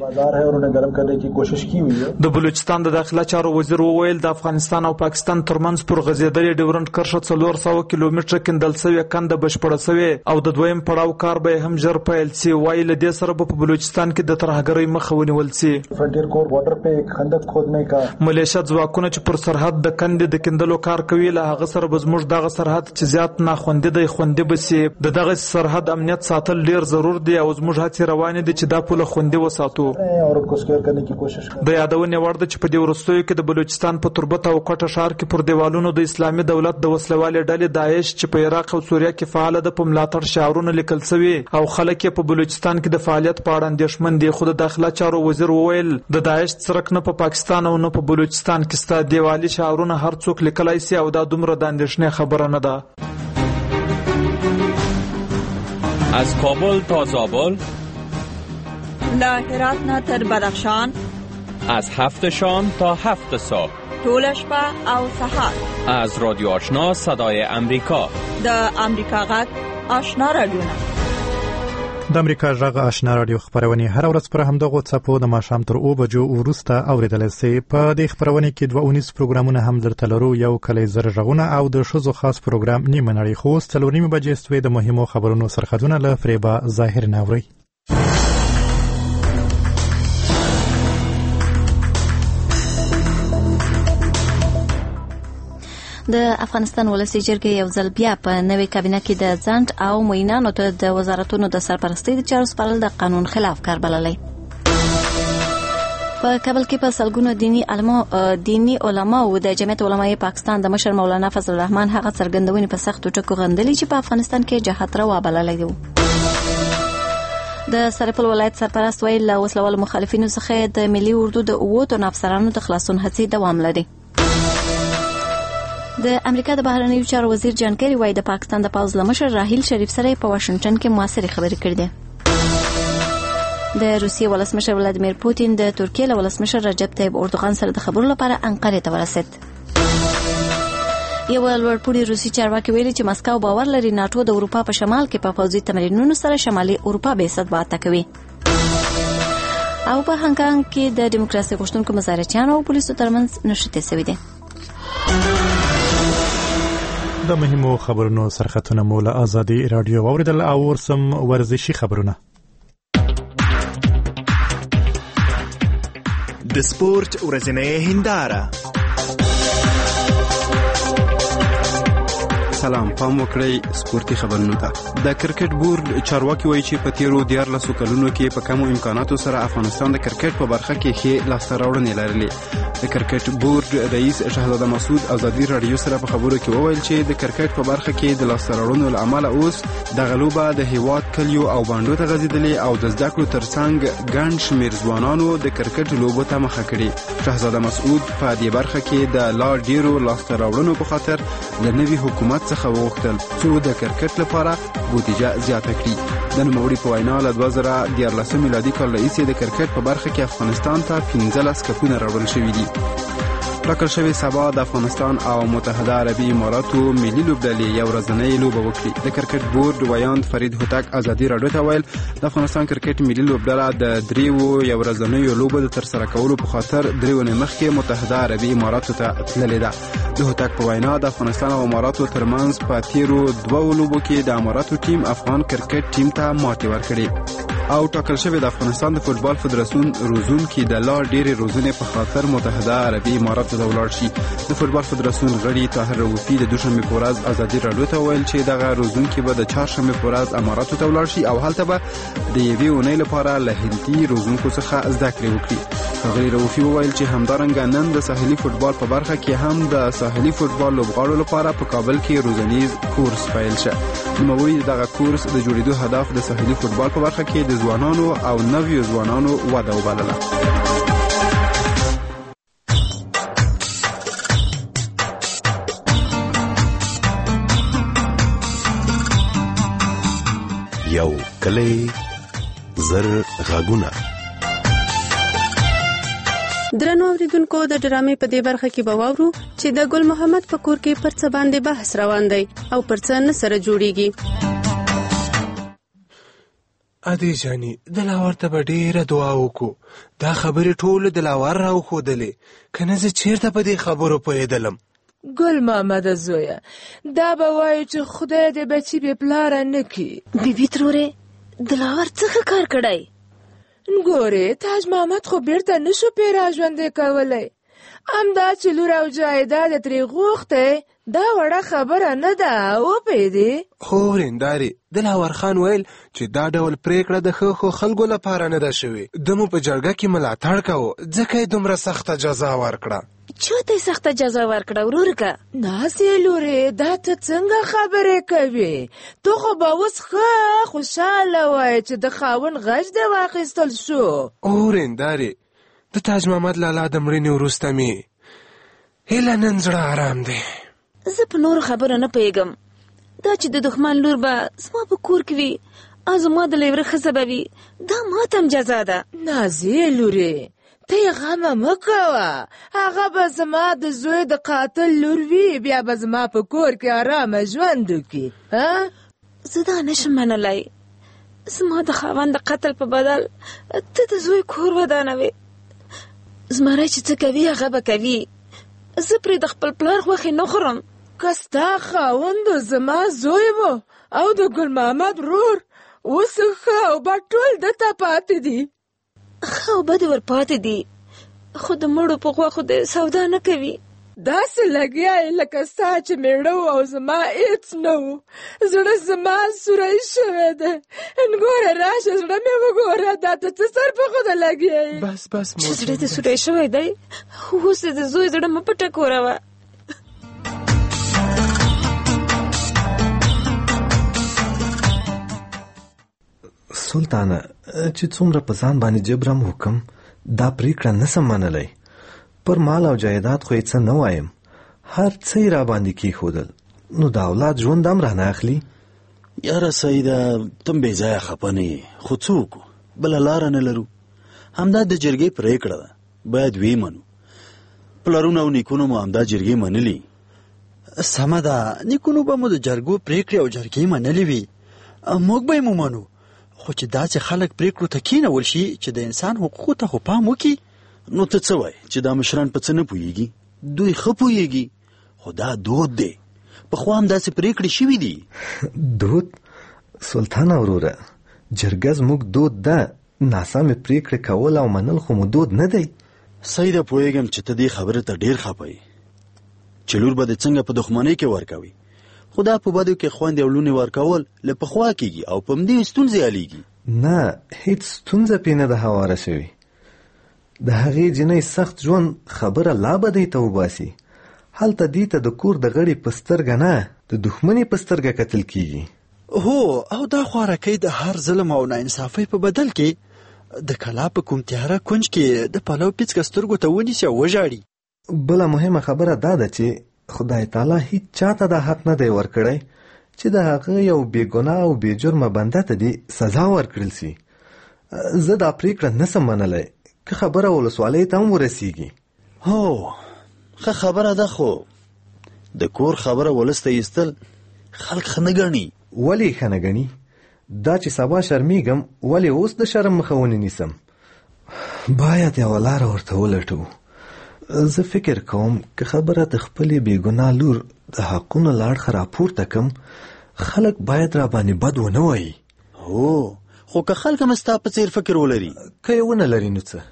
د بلوچستان د داخله چارو وزیر وویل د افغانستان او پاکستان ترمنځ پر غځېدلې ډیورنډ کرښه 400 کیلومتره کیندل شوې کنده بشپړه شوې او د دویم پړاو کار به هم ژر پیل شي. وایي له دې سره په بلوچستان کې د ترهګرۍ مخه ونیول شي. فرنټیر کور بارډر په یک خندق کھودنے کا ملیشه ځواکونه چې پر سرحد د کندې د کیندلو کار کوي له هغه سره به زموږ دغه سرحد چې زیات ناخوندې دی خوندې بسي. د دغه سرحد امنیت ساتل ډیر ضرور دی او زموږ هڅې روانې دي چې دا پوله خوندې وساتو. د یادونې وړ ده چې په دې وروستیو کې د بلوچستان په تربت او کوټه ښار کې پر دیوالونو د اسلامي دولت د وسلوالې ډلې داعش چې په عراق او سوریه کې فعال ده په ملاتړ شعارونه لیکل شوي او خلک یې په بلوچستان کې د فعالیت په اړه اندېښمن دي. خو د داخله چارو وزیر وویل د داعش څرک نه په پاکستان او نه په بلوچستان کې ستا دیوالي شعارونه هر څوک لیکلای شي او دا دومره د اندېښنې خبره نه ده. از کابل تا زابل، له هرات نه تر بدخشان، از 7 شام تا 7 صبح، ټول شپه او سهار. از رادیو آشنا صدای امریکا، د امریکا غږ آشنا رادیو. د امریکا غږ آشنا رادیو خبرونه هر ورځ پر همدغه څپو د ماښام تر 2 بجو وروسته اوریدل شي. په دې خبرونه کې 2 پروګرامونه هم درته لرو، یو کلی زر غږونه او د شوزو خاص پروګرام نیمه نړۍ. خو 3:30 بجې استوي د مهمو خبرونو سرخدونه له فریبا ظاهر ناوري. د افغانستان ولسی جرګې یو ځل بیا په نوې کابینه کې د ځنډ او معینانو ته د وزارتونو د سرپرستۍ د چارو سپارل د قانون خلاف کار بللی. په کابل کې په سلګونو دینی علماو د جمعیت علمای پاکستان د مشر مولانا فضل الرحمن هغه څرګندونې په سختو ټکو غندلې چې په افغانستان کې جهاد روا بللی دی. د سرپل ولایت سرپرست ویل له وسلوال مخالفینو څخه د ملي اردو د 9 تنو افسرانو د خلاصون هڅې دوام لري. د امریکا د بهرنیو چارو وزیر جان کیری وایي د پاکستان د پوځ له مشر راهیل شریف سره په واشنگټن کې موثرې خبرې کړې دي. د روسیې ولسمشر ولادیمیر پوتین د ترکیې له ولسمشر رجب طیب اردوغان سره د خبرو لپاره انقرې ته ورسېد. یو لوړپوړي روسي چارواکي ویلي چې مسکو باور لري ناتو د اروپا په شمال کې په پوځي تمرینونو سره شمالي اروپا به ثبات کوي. او په هانګ کانګ کې د دیموکراسي غوښتونکو مظاهرچیانو او پولیسو ترمنځ نښتې شوې دي. د مهمو خبرونو سرخطونه مو له آزادي رادیو اوریدل او ورسم ورزشي خبرونه. د سپورت ورځنۍ هنداره. سلام، پام وکړئ سپورتي خبرونو ته. د کرکټ بورډ چارواکي وایي چې په تیرو 14 کلونو کې په کمو امکاناتو سره افغانستان د کرکټ په برخه کې ښې لاسته راوړنې لرلې. د کرکټ بورډ رئیس شهزاده مسعود ازادي رادیو سره په خبرو کې وویل چې د کرکټ په برخه کې د لاسته راوړنو له امله اوس دغه لوبه د هیواد کلیو او بانډو ته غځېدلې او د زده کړو ترڅنګ ګڼ شمېر ځوانانو د کرکټ لوبو ته مخه کړې. شهزاده مسعود په دې برخه کې د لا ډیرو لاسته راوړنو په خاطر له نوي حکومت څخه وغوښتل څو د کرکټ لپاره بودیجه زیاته کړي. د نوموړي په وینا له 2014 میلادي کال راهیسې د کرکټ په برخه کې افغانستان ته 15 کپونه راوړل شوي دي. ټاکل شوې سبا د افغانستان او متحده عربي اماراتو ملي لوبډلې یو ورځنۍ لوبه وکړي. د کرکټ بورډ ویاند فرید هوتک ازادي رادیو ته ویل د افغانستان کرکټ ملي لوبډله د 3 یو ورځنیو لوبو د ترسره کولو په خاطر 3 ونې مخکې متحده عربي اماراتو ته تللې ده. د هوتک په وینا د افغانستان او اماراتو ترمنځ په تیرو 2 لوبو کې د اماراتو ټیم افغان کرکټ ټیم ته ماتې ورکړې. او ټاکل شوی د افغانستان د فوتبال فدراسیون روزونکي د لا ډېرې روزنې په خاطر متحده عربي اماراتو ته ولاړ شي. د فوتبال فدراسیون غړي طاهر رؤفي د دوشنبه په ورځ ازادي رادیو ته ویل چې دغه روزونکي به د چهارشنبه په ورځ اماراتو ته ولاړ شي او هلته به د یوې اونۍ لپاره له هندي روزونکو څخه زده کړې وکړي. غړي رؤفي وویل چې همدارنګه نن د ساحلي فوتبال په برخه کې هم د ساحلي فوتبال لوبغاړو لپاره په کابل کې روزنیز کورس پیل شو. نوموړي دغه کورس د جوړېدو هدف د ساحلي فوتبال په برخه کې د ځوانانو او نویو ځوانانو وده وبلله. یو کلی زر غږونه. درنو اوریدونکو، د ډرامې په دې برخه کې به واورو چې د ګل محمد په کور کې پر څه باندې بحث روان دی او پر څه نه سره جوړیږي. ادي جاني دلاور ته به ډیره دعا وکړو. دا خبرې ټول دلاور راو خودلې کنه زه چیرته په دې خبرو پوهېدلم. ګل محمد زویا دا به وایي چې خدای دې بچي به پلاره نه کی. بیبي ترورې دلاور څه کار کړی؟ ګورې تاج محمد خو بیرته نشو پیرا ژوندې کولی. همدا چې لور او جایداد ترې غوښتی دا وړه خبره نه ده وپوهېدې. خو ورېندارې دلاور خان ویل چې دا ډول پریکړه د ښه خلکو لپاره نه ده شوې. ده مو په جرګه کې ملاتړ کوو ځکه یې دومره سخته جزا ورکړه. چاته یې سخته جزا ورکړه ورورکه؟ ناسې لورې دا ته څنګه خبرې کوې؟ ته خو به اوس ښه خوشحاله وایې چې د خاوند غږ دې واخیستل شو. ورېندارې د تاج محمد لالا د مړینې وروسته مې هیله نن زړه آرام دی. زه په نورو خبره نه پوهېږم. دا چې د دښمن لور به زما په کور کې وي زما د لیوره ښځه به وي، دا ماته هم جزا ده. نازیې لورې، ته یې غمه مه کوه، هغه به زما د زوی د قاتل لور وي، بیا به زما په کور کې آرامه ژوند وکړي. زه دا نشم منلی، زما د خاوند د قتل په بدل ته د زوی کور ودانوې. زمری چې څه کوي هغه به کوي، زه پرې د خپل پلار غوښې نه خورم. که ستا خاوند زما زوی و او د ګل محمد ورور، اوس ښه او بد ټول دته پاتې دي. ښه او بد ور پاتې دي، خو د مړو په غوښو د سودا نه کوي. داسې لګیا یې لکه ستا چې میړه و او زما هېڅ نه و. زړه زما سوری شوی دی، نګوره راشه زړه مې وګوره، دا ته څه سر په خوده لګیا یې؟ بس چې زړه دې سوری شوی دی، اوس د زوی زړه مه پټه کوروه. سلطانه، چې څومره په ځان باندې جبرم حکم، دا پریکړه نسم منلی. پر مال او جایداد خو یې څه نه وایم، هر څه یې را باندې کېښودل، نو د اولاد ژوند هم رانه اخلي. یاره سیده، تم بې ځایه خفه نه یې، خو څه وکړو، بله لاره نه لرو. همدا د جرګې پرېکړه ده، باید ویې منو. پلرونه او نیکونو مو همدا جرګې منلي. سمه ده، نیکونو به مو د جرګو پرېکړې او جرګې منلې وي، موږ به یې مو منو. خو چې داسې خلک پرېکړو ته کېنول شي چې د انسان حقوقو ته خو پام وکړي، نو ته څه وایې چې دا مشران په څه نه پوهېږي؟ دوی ښه پوهېږي، خو دا دود دی، پخوا هم داسې پرېکړې شوي دي. دود؟ سلطانه وروره، جرګه زموږ دود ده، ناسمې پرېکړې کول او منل خو مو دود نه دی. سیده پوهېږم چې ته دې خبرې ته ډېر خفه یې چې لور به دې څنګه په دښمنۍ کې ورکوي، خو دا په بدو کې خویندې او لونې ورکول له پخوا کېږي او په همدې ستونزې حلېږي. نه، هېڅ ستونزه پې نه ده هواره شوې. د هغې جنۍ سخت ژوند خبره لا بدۍ ته وباسي. هلته دې ته د کور د غړي په سترګه نه، د دښمنې په سترګه کتل کېږي. هو، او دا خوارکۍ د هر ظلم او ناانصافۍ په بدل کې د کلا په کوم تیاره کونج کې د پلو پیڅکه سترګو ته ونیسي او وژاړي. بله مهمه خبره دا ده چې خدای تعالی هیڅ چاته دا حق نه دی ورکړی چې د هغه یو بې ګناه او بې جرمه بنده ته دې سزا ورکړل سي. زه دا پرېکړه نسم منلی، که خبره ولسوالۍ ته هم ورسیږي. هو، ښه خبره ده، خو د کور خبره ولس ته ایستل خلک ښه نه ګڼي. ولې ښه نه ګڼي؟ دا چې سبا شرمیږم، ولې اوس د شرم مخه ونیسم؟ باید یوه لاره ورته ولټو. زه فکر کوم که خبره د خپلې بېګناه لور د حقونو له اړخه راپورته کم، خلک باید را باندې بد ونه وایي. هو، خو که خلک هم ستا په څېر فکر ولري، که یې ونه لري نو څه؟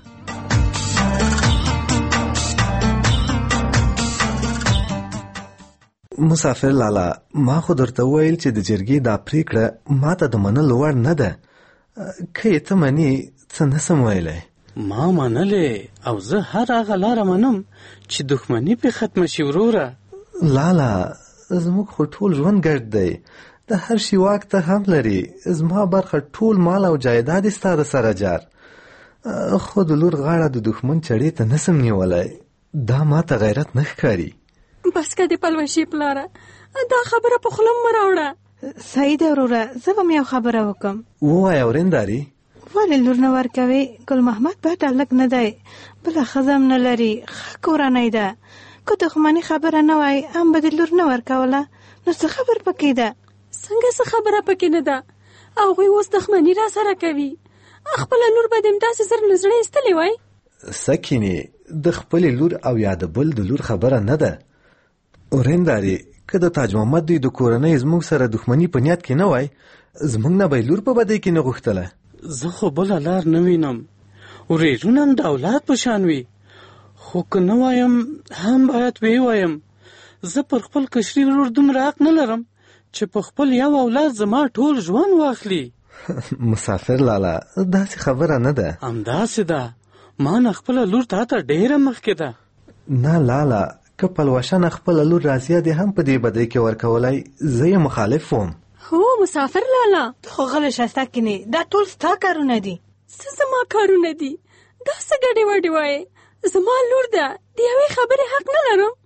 مسافر لالا، ما خو درته وویل چې د جرګې دا پرېکړه ما ته د منلو وړ نه ده. که یې ته منې، څه نسم ویلی. ما منلې، او زه هر هغه لاره منم چې دښمني پې ختمه شي. وروره لالا، زموږ خو ټول ژوند ګډ دی، د هر شي واک ته هم لري. زما برخه ټول مال او جایداد یې ستا د سره جار، خو د لور غاړه د دښمن چړې ته نسم نیولی. دا ما ته غیرت نه ښکاري. بس که دې پلوشي پلاره، دا خبره په خوله مه راوړه. سعیده وروره، زه به م یو خبره وکم. ووایه ورېنداري. ولې لور نه ورکوې؟ ګل محمد بد هلک نه دی، بله ښځه هم نه لري، ښه کورنۍ ده. که دښمني خبره نه وای هم به دې لور نه ورکوله، نو څه خبر پکې ده؟ څنګه څه خبره پکې نه ده؟ هغوی اوس دښمني را سره کوي، خپله لور به دې همداسې زر له زړه ایستلې وای. سکینې، د خپلې لور او یا د بل د لور خبره نه ده. ورېنداري، که د تاج محمد دوی د کورنۍ زموږ سره دښمني په نیت کې نه وای، زموږ نه به لور په بدۍ کې نه غوښتله. زه خو بله لار نه وینم. ورېرونه هم د اولاد په شان وي، خو که نه وایم هم باید ویې وایم. زه پر خپل کشري ورور دومره حق نه لرم چې په خپل یو اولاد زما ټول ژوند واخلي. مسافر لالا، داسې خبره نه ده. همداسې ده، ما نه خپله لور تا ته ډېره مخکې ده. نه لالا، که پلوشنه خپله لور راضیه دې هم په دې بدۍ کې ورکولی، زه یې مخالف وم. هو مسافر لالا، ته خو غلی شه سکینې، دا ټول ستا کارونه دي. څه زما کارونه دي؟ دا څه ګډې وډې وایې؟ زما لور ده، د یوې خبرې حق نه لرم؟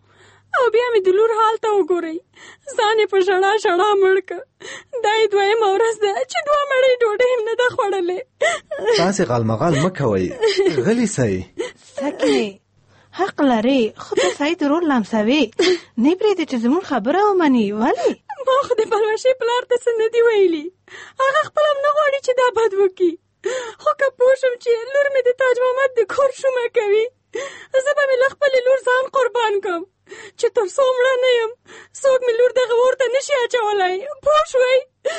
او بیا مې د لور حال ته وګورئ، ځان یې په ژړا ژړا مړ که. دا یې دویمه ورځ ده چې 2 مړۍ ډوډۍ هم نه ده خوړلې. تاسې غالمغال مه کوئ، غلي سئ. سکینې حق لرې، خو ته سعید ورور لمسوې، نه پرېږدې چې زموږ خبره ومني. ولې؟ ما خو د پلوشې پلار ته څه نه دي ویلي، هغه خپل هم نه غواړي چې دا بد وکړي. خو که پوه شم چې لور مې د تاج محمد د کور شومه کوي، زه به مې له خپلې لور ځان قربان کړم، چې تر څو مړه نه یم څوک مې لور دغه اور ته نشي اچولی. پوه شوئ؟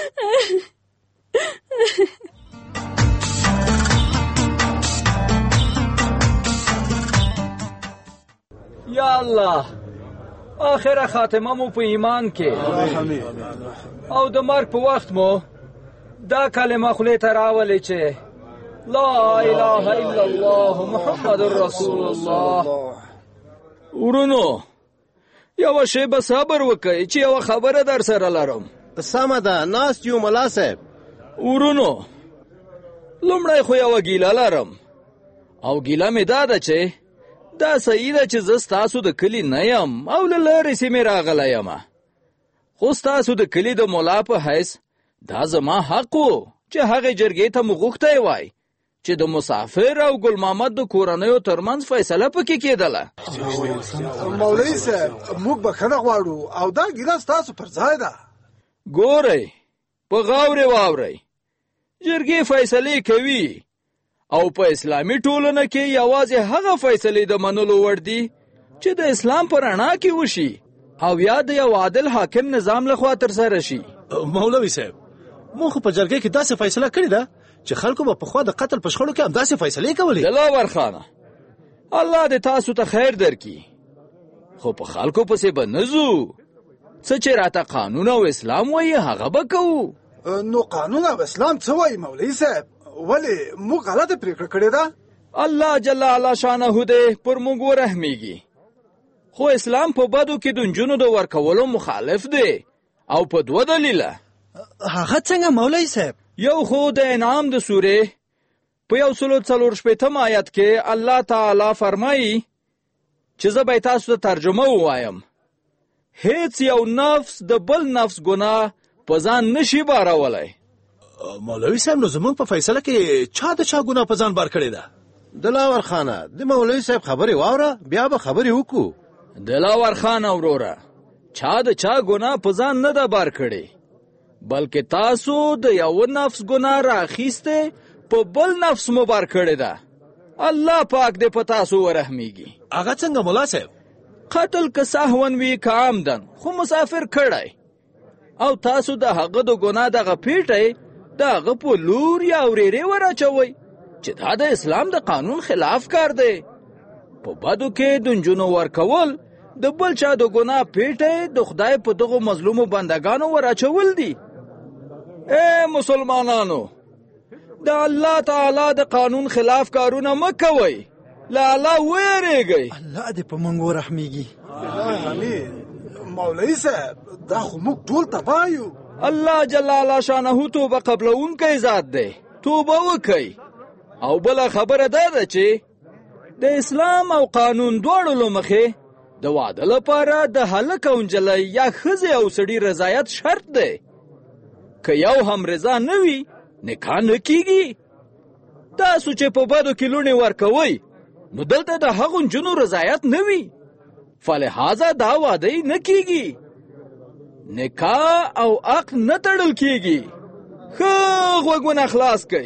یا الله، آخره خاتمه مو په ایمان کې او د مرګ په وخت مو دا کلمه خولې ته راولې چې لا اله الا الله محمد رسول الله. ورونو یو شیبه صبر وکئ چې یو خبره در سره لرم. سمه ده، ناست یو ملا صاحب. ورونو لومړی خو یوه ګیله لرم، او ګیله مې دا ده چې دا صحیح ده چې زه ستاسو د کلي نه یم او له لرې سیمې راغلی یم، خو ستاسو د کلي د ملا په حیث دا زما حق و چې هغې جرګې ته مو غوښتی وای چې د مسافر او ګل محمد د کورنیو ترمنځ فیصله پکې کېدله. مولوي صاحب موږ بخښنه غواړو او دا ګیله ستاسو پر ځای ده. ګورئ په غاورې واورئ، جرګې فیصلې کوي او په اسلامي ټولنه کې یوازې هغه فیصلې د منلو وړ دي چې د اسلام په رڼا کې وشي او یا د یو عادل حاکم نظام لخوا ترسره شي. مولوي صاحب موږ په جرګې کې داسې فیصله کړې ده چې خلکو به پخوا د قتل په شخړو کې هم داسې فیصلې کولې. دلاور خانه الله دې تاسو ته خیر درکړي، خو په خلکو پسې به نه ځو. څه چې راته قانون او اسلام وایي هغه به کوو. نو قانون او اسلام څه وایي مولوي صاحب؟ ولې موږ غلطه پرېکړه کړې ده؟ الله جل اعلی شانه دې پر موږ ورحمیږي، خو اسلام په بدو کې د نجونو د ورکولو مخالف دی او په 2 دلیله. هغه څنګه مولوي صاحب؟ یو خو د انعام د سورې په 144 آیت کې الله تعالی فرمایي چې زه به تاسو ته ترجمه ووایم: هیڅ یو نفس د بل نفس ګناه په ځان نشي بارولی. مولوي صاحب نو زمونږ په فیصله کې چا د چا ګناه په ځان بار کړې ده؟ دلاور خانه د مولوي صاحب خبرې واوره، بیا به خبرې وکړو. دلاور خانه وروره، چا د چا ګناه په ځان نه ده بار کړې، بلکې تاسو د یو نفس ګناه راخیسته په بل نفس مو بار کړې ده. الله پاک دې په تاسو ورحمیږي. هغه څنګه مولا صاحب؟ قتل که سهون وي که عمدن، خو مسافر کړی او تاسو د هغه د ګناه دغه پیټی د هغه په لور یا ورېرې وراچوئ چې دا د اسلام د قانون خلاف کار دی. په بدو کې د نجونو ورکول د بل چا د ګناه پیټی د خدای په دغو مظلومو بندگانو وراچول دي. اے مسلمانانو، د الله تعالی د قانون خلاف کارونه مه کوئ، له الله ویریږئ. الله دې په موږ ورحمیږي. امین. مولوي صاحب دا خو موږ ټول تباه یو. الله جل اعلی شانه توبه قبلونکی ذات دی، توبه وکئ. او بله خبره دا ده چې د اسلام او قانون دواړو له مخې د واده لپاره د هلک او نجلۍ یا ښځې او سړي رضایت شرط دی. که یو هم رضا نه وي نکاح نه کیږي. تاسو چې په بدو کې لوڼې ورکوئ نو دلته د هغو نجونو رضایت نه وي، فلهذا دا واده نه کیږي، نکاح او عقد نه تړل کیږي. ښه غوږونه خلاص کئ.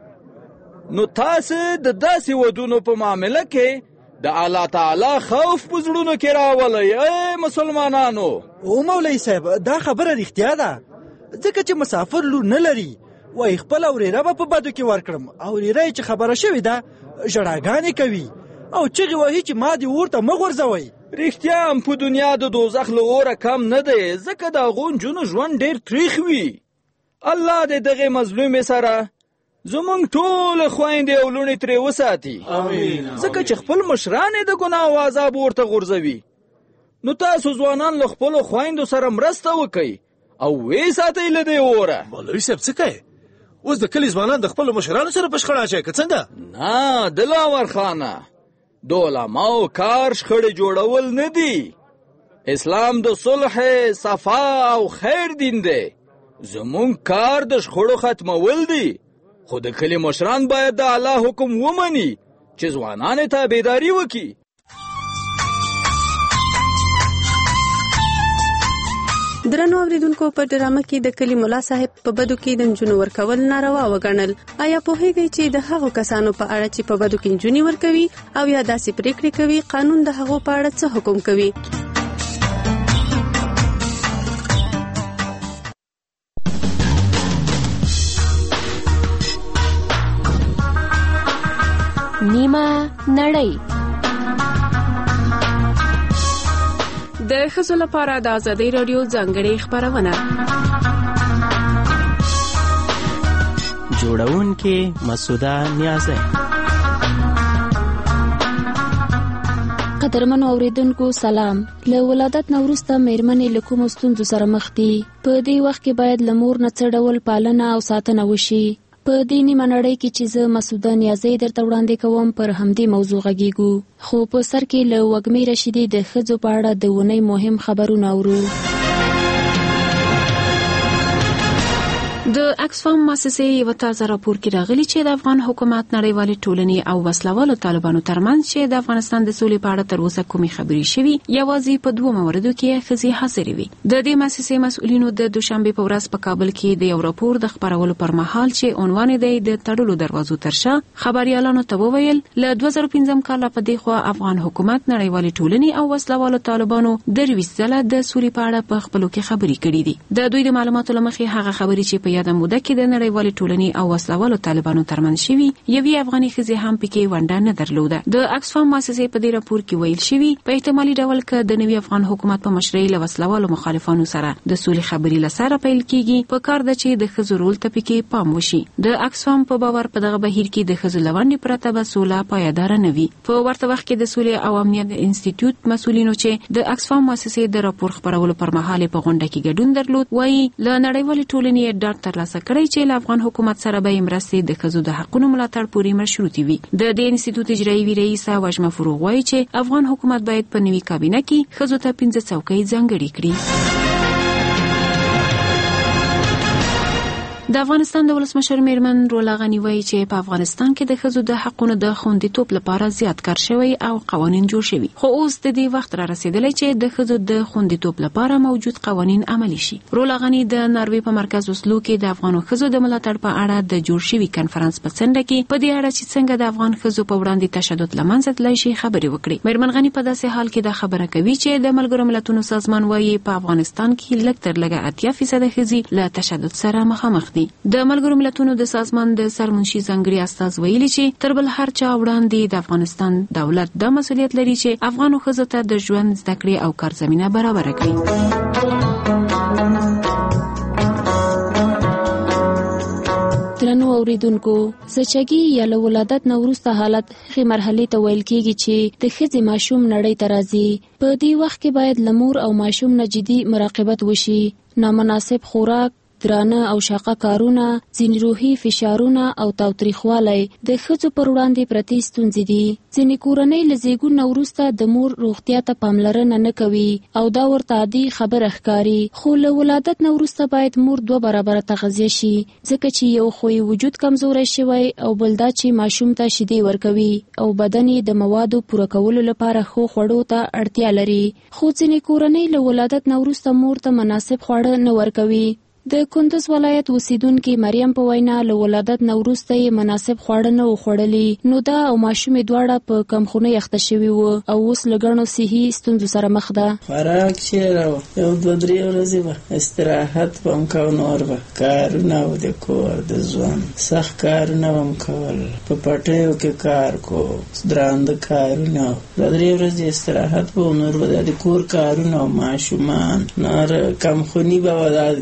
نو تاسو د داسې ودونو په معامله کې د الله تعالی خوف په زړونو کې راولئ. اے مسلمانانو! او مولوي صاحب دا خبره رښتیا ده، ځکه چې مسافر لور نه لري، وای خپل ورېره به په بدو کې ورکړم، او ورېره چې خبره شوې ده ژړاګانې کوي او چغې وهي چې ما دې ورته مه غورځوئ. رښتیا هم په دنیا د دوزخ له اوره کم نه دی، ځکه د هغو نجونو ژوند ډېر تریخ وي. الله دې دغې مظلومې سره زمونږ ټول خویندې او لوڼې ترې وساتي، ځکه چې خپل مشران یې د ګناه او عذاب ورته غورځوي. نو تاسو ځوانان له خپلو خویندو سره مرسته وکئ او وې ساتئ له دې اوره. مولوي صاحب څه کوې؟ اوس د کلي ځوانان د خپلو مشرانو سره په شخړه اچوي که څنګه؟ نه دلاور خانه، د علماو کار شخړې جوړول نه دي. اسلام د صلح، صفا او خیر دین دی. زمون کار د شخړو ختمول دی، خو د کلی مشران باید د الله حکم ومني چې ځوانان تابعداري وکړي. درنو اوریدونکو، په ډرامه کې د کلی ملا صاحب په بدو کې د نجونو ورکول ناروا وګڼل. آیا پوهیږئ چې د هغو کسانو په اړه چې په بدو کې نجونې ورکوي او یا داسې پریکړې کوي، قانون د هغو په اړه څه حکم کوي؟ نیمه نړۍ د ښځو لپاره د ازادۍ راډیو ځانګړې خپرونه. جوړونکې مسعوده نیازی. قدرمنو اوریدونکو سلام. له ولادت نه وروسته میرمنې له کومو ستونزو سره مخ دي؟ په دې وخت کې باید له مور نه څه ډول پالنه او ساتنه وشي؟ په دې نیمه نړۍ کې چې زه مسعوده نیازی درته وړاندې کوم پر همدې موضوع غږیږو. خو په سر کې له وږمې رشیدي د ښځو په اړه د اونۍ مهم خبرونه اورو. د اکسفام مؤسسې یو تازه راپور کې راغلی چې د افغان حکومت نړیوالې ټولنې او وسلوالو طالبانو ترمنځ چې د افغانستان د سولې په اړه تر اوسه کومې خبرې شوي یوازې په 2 مواردو کې ښځې حاضرې وي. د دې مؤسسې مسؤلینو د دوشنبه په ورځ په کابل کې د یو راپور د خپرولو پر مهال چې عنوان دی د تړلو دروازو ترشا خبريالانو ته وویل له 2015 کال په دې خوا افغان حکومت نړیوالې ټولنې او وسلوالو طالبانو د 20 ځله د سولې په اړه په خپلو کې خبرې کړې دي. د دوی د معلوماتو لمخې هغه خبرې چې په یاده موده کې د نړیوالې ټولنې او وسلوالو طالبانو ترمنځ شوي یوې افغاني ښځې هم پکې ونډه نه درلوده. د اکسفام مؤسسې په دې راپور کې ویل شوي په احتمالي ډول که د نوي افغان حکومت په مشرۍ له وسلوالو مخالفانو سره د سولې خبرې لسره پیل کیږي، په کار ده چې د ښځو رول ته پکې پام وشي. د اکسفام په باور په دغه بهیر کې د ښځو لونډې پرته به سوله پایدار نه وي. په ورته وخت کې د سولې او امنیت انسټیټیوټ مسؤلینو چې د اکسفام مؤسسې د راپور خپرولو پر مهال په غونډه کې ګډون درلود وایي له نړیوالې ټولنې ډاډ ترلاسه کړی چې له افغان حکومت سره به مرستې د ښځو د حقونو ملاتړ پورې مشروطي وي. د دې انسټیټیوټ اجرایي رئیس واجمه فروغ وایي چې افغان حکومت باید په نوي کابینه کې ښځو ته 15 څوکۍ ځانګړې کړي. د افغانستان د ولسمشر میرمن رولا غنی وایي چې په افغانستان کې د ښځو د حقونو د خوندیتوب لپاره زیات کار شوی او قوانین جوړ شوي، خو اوس د دې وخت را رسیدلی چې د ښځو د خوندیتوب لپاره موجود قوانین عملي شي. رولا غنی د ناروې په مرکز اوسلو کې د افغانو ښځو د ملاتړ په اړه د جوړ شوي کنفرانس په څنډه کې په دې اړه چې څنګه د افغان ښځو په وړاندې تشدد له منځه تللی شي خبرې وکړې. میرمن غنی په داسې حال کې دا خبره کوي چې د ملګرو ملتونو سازمان وایي په افغانستان کې لږ تر لږه 80% ښځې له تشدد سره مخامخ دي. د ملګرو ملتونو د سازمان د سرمنشي ځانګړي استاذ ویلي چې تر بل هر چا وړاندې د افغانستان دولت د مسؤلیت لري چې افغانو ښځو ته د ژوند زده کړې او کار زمینه برابره کړي. درنو اوریدونکو، زچګي یا له ولادت نه وروسته حالت هغې مرحلې ته ویل کېږي چې د ښځې ماشوم نړۍ ته راځي. په دې وخت کې باید له مور او ماشوم نه جدي مراقبت وشي. نامناسب خوراک، درانه او شاقه کارونه، ځینې روحي فشارونه او تاوتریخوالی د ښځو پر وړاندې پرتې ستونزې دي. ځینې کورنۍ له زیږون نه وروسته د مور روغتیا ته پاملرنه نه کوي او دا ورته عادي خبره ښکاري، خو له ولادت نه وروسته باید مور 2 برابره تغذیه شي، ځکه چې یو خو یې وجود کمزوری شوی او بل دا چې ماشوم ته شیدې ورکوي او بدن یې د موادو پوره کولو لپاره ښو خوړو ته اړتیا لري. خو ځینې کورنۍ له ولادت نه وروسته مور ته مناسب خواړه نه ورکوي. د کندز ولایت اوسیدونکې مریم په وینا له ولادت نه وروسته یې مناسب خواړه نه وخوړلي، نو دا او ماشومې دواړه په کمخونۍ اخته شوي وو او اوس له ګڼو صحي ستونزو سره مخ ده. خوراک چیرې و، یو 2-3 ورځې به استراحت به هم کو، نور به کارونه و د کور د ژوند سخت کارونه به هم کول، په پټیو کې کار کو، درانده کارونه، 2-3 ورځې استراحت به، نور به د کور کارونه او ماشومان، نور کمخوني به و، د کمخونۍ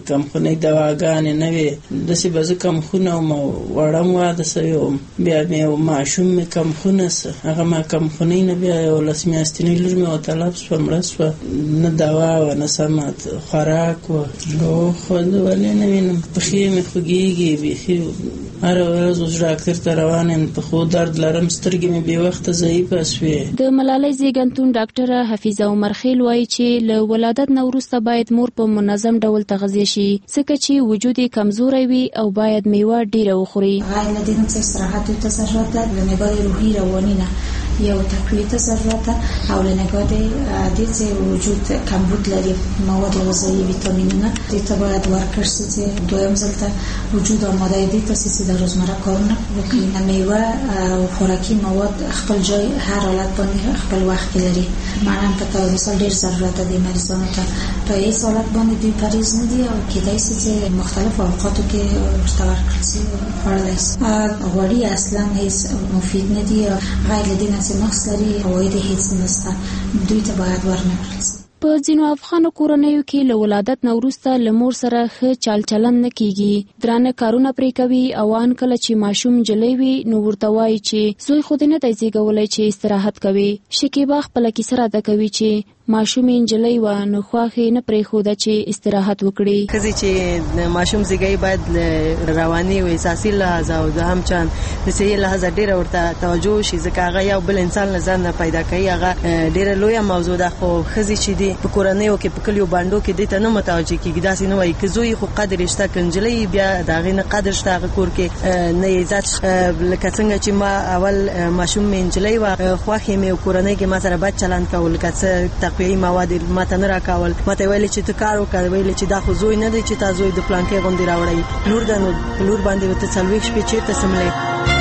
نه دواګانې نه وې، داسې به زه کمخونه وم او وړه م واده سوې وم. بیا مې یو ماشوم مې کمخونه سه، هغه ما کمخونۍ نه بیا یو 10 میاشتنۍ لور مې ورته طلب سوه، مړه سوه. نه دوا وه نه سمه خوراک وه. خو زه ولې نه وینم، پښې مې خوږېږي بیخي. هره ورځ اوس ډاکټر ته روان یم، پښو درد لرم، سترګې مې بې وخته ضعیفه سوې. د ملالۍ زیږنتون ډاکټره حفیظه عمر خیل وایي چې له ولادت نه وروسته باید مور په منظم ډول تغذیه شي، ځکه چې وجود یې کمزوری وي او باید میوه ډیره وخوري. غیر له دې نه څه استراحت او ضرورت ده، له نگاه روحی روانی نه یو تقویت ضرورت ده، او له نگاه دې چې وجود کمبود لري مواد غذایی ویتامینونه دې ته باید ورکړل شي. چې دویم ځل ته وجود آماده دي ته چې د روزمره کارونه وکړي. نه میوه او خوراکي مواد خپل جای هر حالت باندې خپل وخت لري. معنا په تاسو مثال ډیر ضرورت دی مریضانو ته په هیڅ حالت باندې دوی پریز نه دي او کېدای شي چې مختلف اوقاتو کې ورته ورکړل شي خوړلی شي. غوړي اصلا هیڅ مفید نه دي، غیر له دې نه چې نقص لري عواید هیڅ نشته، دوی ته باید ورنکړل شي. په ځینو افغانو کورنیو کې له ولادت نه وروسته له مور سره ښه چال چلند نه کیږي، درانه کارونه پرې کوي او ان کله چې ماشوم جلی وي نو ورته وایي چې زوی خو دې نه دی زیږولی چې استراحت کوي. شکیبه خپله کیسه راته کوي چې ماشوم یې نجلۍ وه نو خواښ یې نه پرېښوده چې استراحت وکړي. ښځې چې ماشوم زیږوي باید رواني او احساسي لحاظ او دوهم چند د صحي لحاظ ډېره ورته توجه وشي، ځکه هغه یو بل انسان له ځان نه پیدا کوي. هغه ډېره لویه موضوع ده، خو ښځې چې دي په کورنیو کې په کلیو بانډو کې دې ته نه متوجه کېږي. داسې نه وایي که زوی خو قدر شته، که نجلۍ بیا د هغې نه قدر شته هغه کور کې نه عزت. لکه څنګه چې ما اول ماشوم مې نجلۍ وه، خوښ یې مې کورنۍ کې ما سره بد چلند کول، لکه څه تقویي مواد ما ته نه راکول، ما ته ویل چې ته کار وکړه، ویل چې دا خو زوی نه دی چې تا زوی د پلانکې غوندې راوړی، لور ده نو لور باندې ورته 40 شپې چېرته سملی.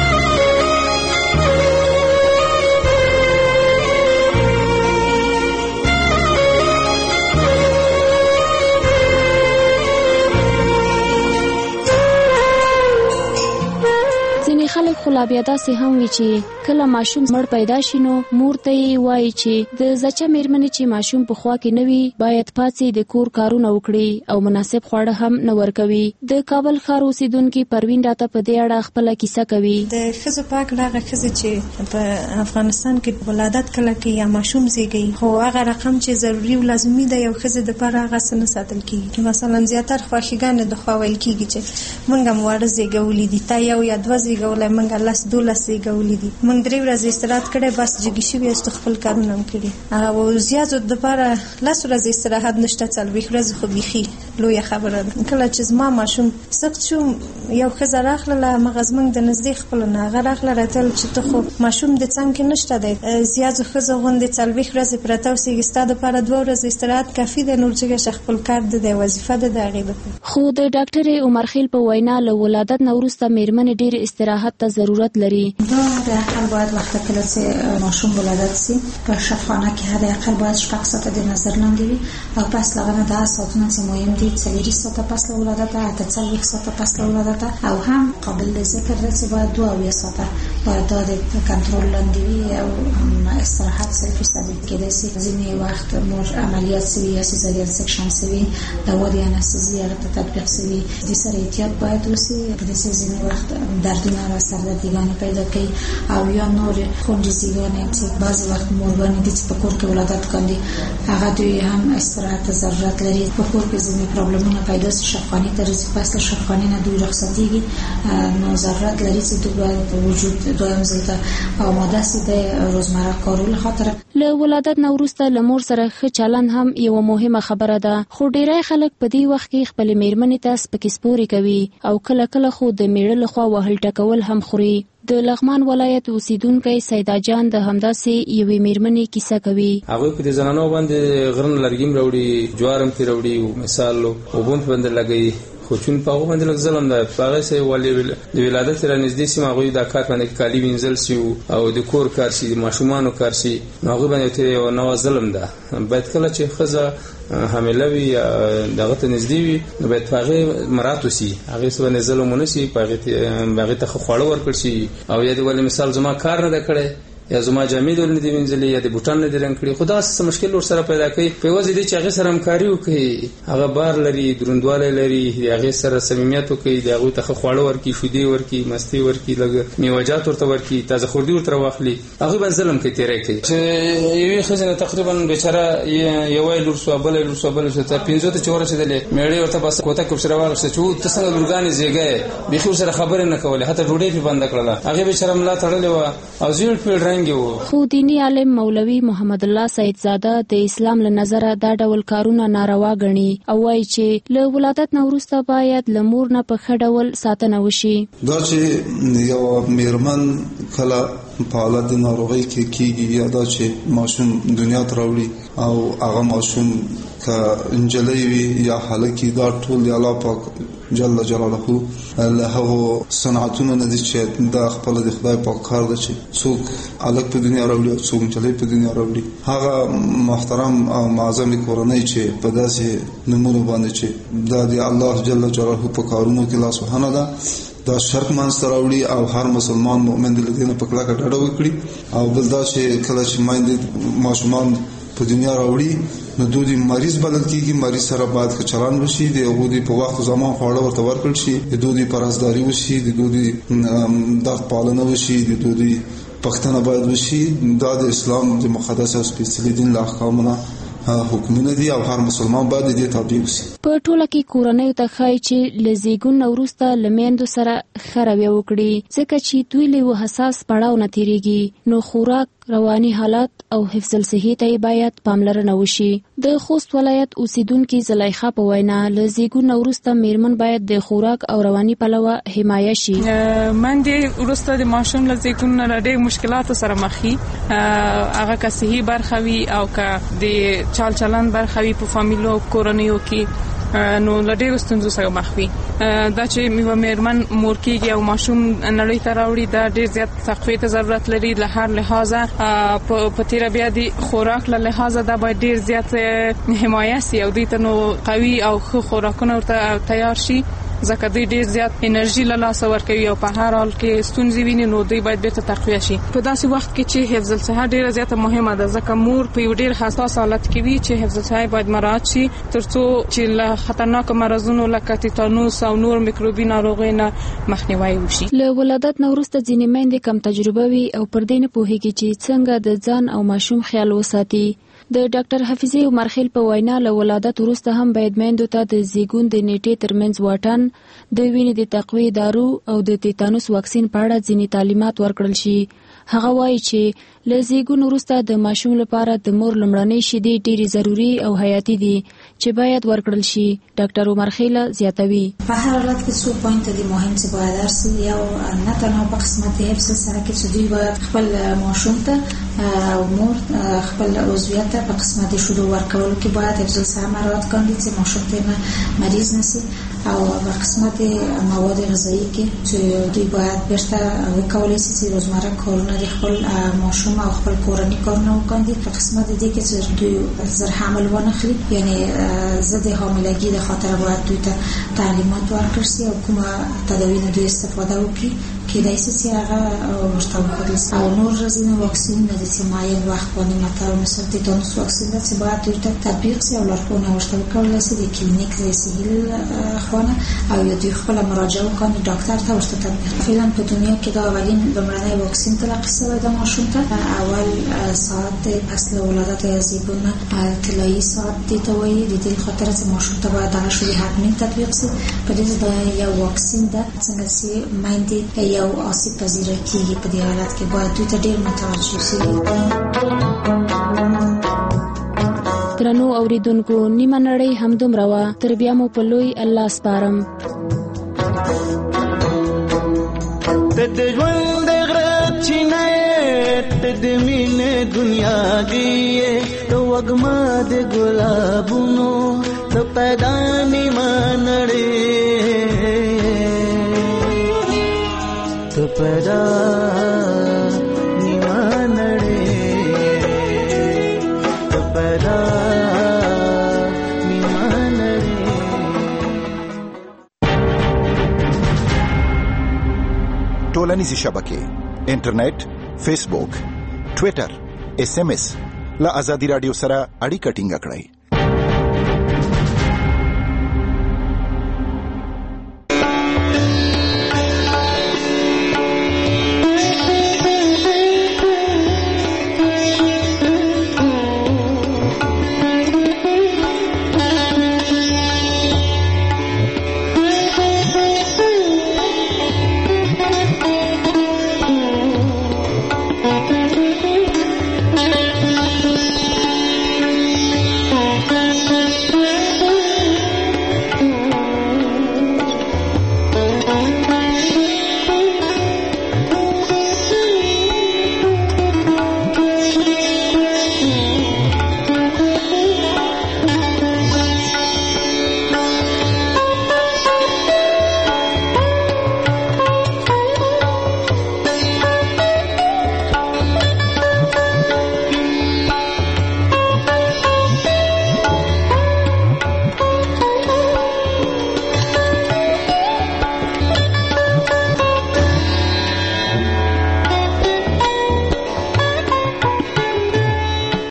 خلک خو لا بیا داسې هم وي چې کله ماشوم مړ پیدا شي نو مور ته یې وایي چې د زچه میرمنې چې ماشوم په خوا کې نه وي باید پاڅي د کور کارونه وکړي او مناسب خواړه هم نه ورکوي. د کابل ښار اوسیدونکي پروین راته په دې اړه خپله کیسه کوي. د ښځو په هکله هغه ښځې چې په افغانستان کې ولادت کله کوي یا ماشوم زیږوي، خو هغه رقم چې ضروري او لازمي ده یو ښځې دپاره هغه څه نه ساتل کېږي. مثلا زیاتر خواښیګانې د خوا ویل کېږي چې موږ هم واړه زیږولي دي، تا یو یا دوه زیږولی، موږ 10-12 زیږولي دي، موږ 3 ورځې استراحت کړی، بس جګې شوي یاستو، خپل کارونه هم کړي. هغه زیاتو دپاره 10 ورځې استراحت نشته، 40 ورځې خو بیخي لویه خبره ده. کله چې زما ماشوم سخت شو یو ښځه راغله، همغه زموږ د نږدې خپله نه هغه راغله راتل چې ته خو ماشوم د څنګ کې نشته دی، زیاتو ښځو غوندې 40 ورځې پرته اوسېږي، ستا دپاره 2 ورځې استراحت کافي دی، نور جګه شه خپل کار د دی وظیفه ده د هغې دپاره. خو د ډاکټرې عمر خیل په وینا له ولادت نه وروسته میرمنې ډېر استراحت ته ضرورت لري. دا د اقل باید وخت کله چې ماشوم ولادت شي په شفاخانه کې حد اقل باید 6 ساعته د نظر لاندې وي او پس له هغه 10 ساعتونه چې مهم دي، 40 ساعته پس له ولادت ته 40 ساعته پس له ولادت او هم قابل ذکر ده چې باید 2 ساعته باید د کنټرول لاندې وي او استراحت 100% کېدای شي. ځینې وخت مور عملیات شوي یا سیزارین سیکشن شوي، دوا د انستزي هغه ته تطبیق شوي، د سره احتیاط باید وشي. په دې ځینې وخت دردونه او سردردګانې پیدا کوي او یا نور خونریزی‌ګانې چې بعضې وخت مورګانې دي چې په کور کې ولادت کوي، هغه دوی هم استراحت ضرورت لري. په کور کې ځینې پرابلمونه پیدا شي، شفاخانې ته راځي، پس له شفاخانې نه دوی رخصتېږي، نو ضرورت لري چې دوی باید وجود دویم ځل ته آماده شي د روزمره کارو خاطر. له ولادت نه وروسته له مور سره ښه چلند هم یوه مهمه خبره ده، خو ډیری خلک په دې وخت کې خپلې میرمنې ته سپکې سپورې کوي او کله کله خو د میړه لخوا وهل ټکول هم خوري. د لغمان ولایت اوسیدونکی سیدا جان د همداسې یوې میرمنې کیسه کوي. هغوی په دې زنانو باندې غرن لرګیم راوړي، جوارم پرې راوړي، مثال اوبه په باندې لګوي، خو چون په هغو باندې لږ ظلم ده. په هغې سره ولې د ولادت را نږدې سي هغوی دا کار باندې کالي وینځل سي او د کور کار سي، د ماشومانو کار سي، نو هغوی باندې یو نوع ظلم ده. باید کله چې ښځه حامله وي یا دغه ته نږدې وي نو باید په هغې مراعات وسي، هغې څه باندې ظلم ونه سي، په هغې ته ښه خواړه ورکړل شي. او یا دې ولې مثال زما کار نه ده کړی یا زما جامې دول نه دي وینځلې یا د بوټان نه دي رنګ کړي. خو داسې مشکل ورسره پیدا کوي په یوازې دې چې هغې سره همکاري وکړي، هغه بار لري، دروندوالی لري، د هغې سره صمیمیت وکړي، د هغوی ته ښه خواړه ورکړي، شیدې ورکړي، مستې ورکړي، لږ میوهجات ورته ورکړي، تازه خوردي ورته واخلي. هغوی باندې ظلم کوي، تېری کوي. چې یوې ښځې نه تقریبا بیچاره یوه لور شوه، بله لور شوه، بله شوه، تر 5 ته چې ورسېدلې مېړې ورته بس کوتک ورسره واخېسته چې ته څنګه لورګانې زېږی یې، بیخي ورسره خبرې نه کولې، حتی ډوډۍ پرې بنده کړله. هغې بیچاره ملا تړلې وه او زیړ پیړ رنګې و. خو دیني عالم مولوي محمد الله سیدزاده د اسلام له نظره دا ډول کارونه ناروا ګڼي او وایي چې له ولادت نه وروسته باید له مور نه په ښه ډول ساتنه وشي. دا چې یو میرمن کله په حالت د ناروغۍ کې کېږي یا دا چې ماشوم دنیا ته راوړي او هغه ماشوم که نجلۍ وي یا هلک وي، دا ټول د الله پاک جل جلاله له هغو صنعتونو نه دي چې دا خپله د خدای پاک کار ده چې څوک هلک په دنیا راوړي او څوک نجلۍ په دنیا راوړي. هغه محترم او معظم کورنۍ چې په داسې نومونو باندې چې دا د الله جل جلاله په کارونو کې لاس وهنه ده، دا شرک منځته راوړي او هر مسلمان مؤمن د دې نه په کلکه ډډه وکړي. او بل دا چې کله چې میندې ماشومان په دنیا راوړي نو دوی مریض بلل کیږي، مریض سره باید که چلان وشي، د هغوی په وخت زمان خواړه ورته ورکړل شي، د دوی پرهیزګاري وشي، د دوی درد پالنه وشي، د دوی پښتنه باید وشي. دا د اسلام د مقدس او سپېڅلي دین له احکامو حکمونه دي او هر مسلمان باید دې تابع وشي. په ټوله کې کورنۍ ته ښایي چې له زیږون نه وروسته له میندو سره ښه رویه وکړي، ځکه چې دوی له یوه حساس پړاو نه تېرېږي. نو خوراک، رواني حالات او حفظ الصحې ته باید پاملرنه وشي. د خوست ولایت اوسیدونکي زلیخا په وینا له زیږون نه وروسته میرمن باید د خوراک او رواني پلوه حمایه شي. میندې وروسته د ماشوم له زیږون نه ډېر مشکلاتو سره مخ وي، هغه که صحي برخه وي او که د چال چلن برخه وي په فامیلو کورنیو کې، نو له ډېرو ستونزو سره مخ وي. دا چې یوه میرمن مور کېږي او ماشوم نړۍ ته راوړي، دا ډېر زیات تقویې ته ضرورت لري له هر لحاظه. په تیره بیا د خوراک له لحاظه دا باید ډېر زیات حمایه سي او دوی ته نو قوي او ښه خوراکونه ورته تیار شي، ځکه دوی ډېر زیات انرژي له لاسه ورکوي او په هر حال کې ستونزې ویني، نو دوی باید بیرته تقویه شي. په داسې وخت کې چې حفظ الصحه ډېره زیاته مهمه ده، ځکه مور په یو ډېر حساس حالت کې وي چې حفظ الصحه باید مراعات شي تر څو چې له خطرناکو مرضونو لکه تیتانوس او نور میکروبي ناروغۍ نه مخنیوی وشي. له ولادت نه وروسته ځینې میندې کم تجربه وي او پر دې نه پوهېږي چې څنګه د ځان او ماشوم خیال وساتي. د ډاکټر حفیظې عمرخیل په وینا له ولادت وروسته هم باید میندو ته د زیږون د نیټې ترمنځ واټن، د وینې د تقویې دارو او د تیتانوس واکسین په اړه ځینې تعلیمات ورکړل شي. هغه وایي چې له زیږون وروسته د ماشوم لپاره د مور لومړنۍ شیدې ډېرې ضروري او حیاتي دي چې باید ورکړل شي. ډاکټر عمرخیل زیاتوي په هر حالت کې څو پوینټ دي مهم چې باید درسي، یو نه تنها په قسمت حفظ سره کې چې دوی باید خپل ماشوم ته او مور خپل عضویت ته په قسمت شودو ورکولو کې باید حفظ سره مراعات کړي چې ماشوم ته مریض نشي، او په قسمت مواد غذایی کې چې دوی باید بیرته وکولای شي چې روزمره کارونه د خپل ماشوم او خپل کورنۍ کارونه وکړي. په قسمت دې کې چې دوی زر حمل ونخلي، یعنی ضد حاملگی د خاطر باید دوی ته تعلیمات ورکړل شي او کومه تداوی نه دوی استفاده وکړي کېدای شي چې هغه ورته وکړل شي. او نور ځینې واکسینونه دي چې معین وخت باندې مثلا مثل تیتانوس واکسین ده چې باید دوی ته تطبیق شي او لارښوونه ورته وکړل شي د کلینیک د صحي خانه او یا دوی خپل مراجعه وکړي ډاکټر ته ورته تطبیق. فعلا په دنیا کې دا اولین لومړنی واکسین تلقي شوی د ماشوم ته. اول ساعت پس له ولادت یا زیږون طلایي ساعت دي ته وایي، د دې خاطر چې ماشوم ته باید دغه شی حتمي تطبیق شي. په دې دا یو واکسین ده څنګه چې میندې یو آسیب پذیره کېږي، په دې حالت کې باید دوی ته ډېر متوجه شي. درنو اوریدونکو، نیمه نړۍ همدومره وه، تر بیا مو په لوی الله سپارم. ته د ژوند د غره چینه ته د مینې دنیا دی، ته وږمه د ګلابونو ته پیدا نیمه نړۍ، ته پیدا نیمه نړۍ، ته پیدا ټولنیزې شبکې، انټرنیټ، فیسبوک، ټوئیټر، SMS له ازادي رادیو سره اړیکه ټینګه کړئ.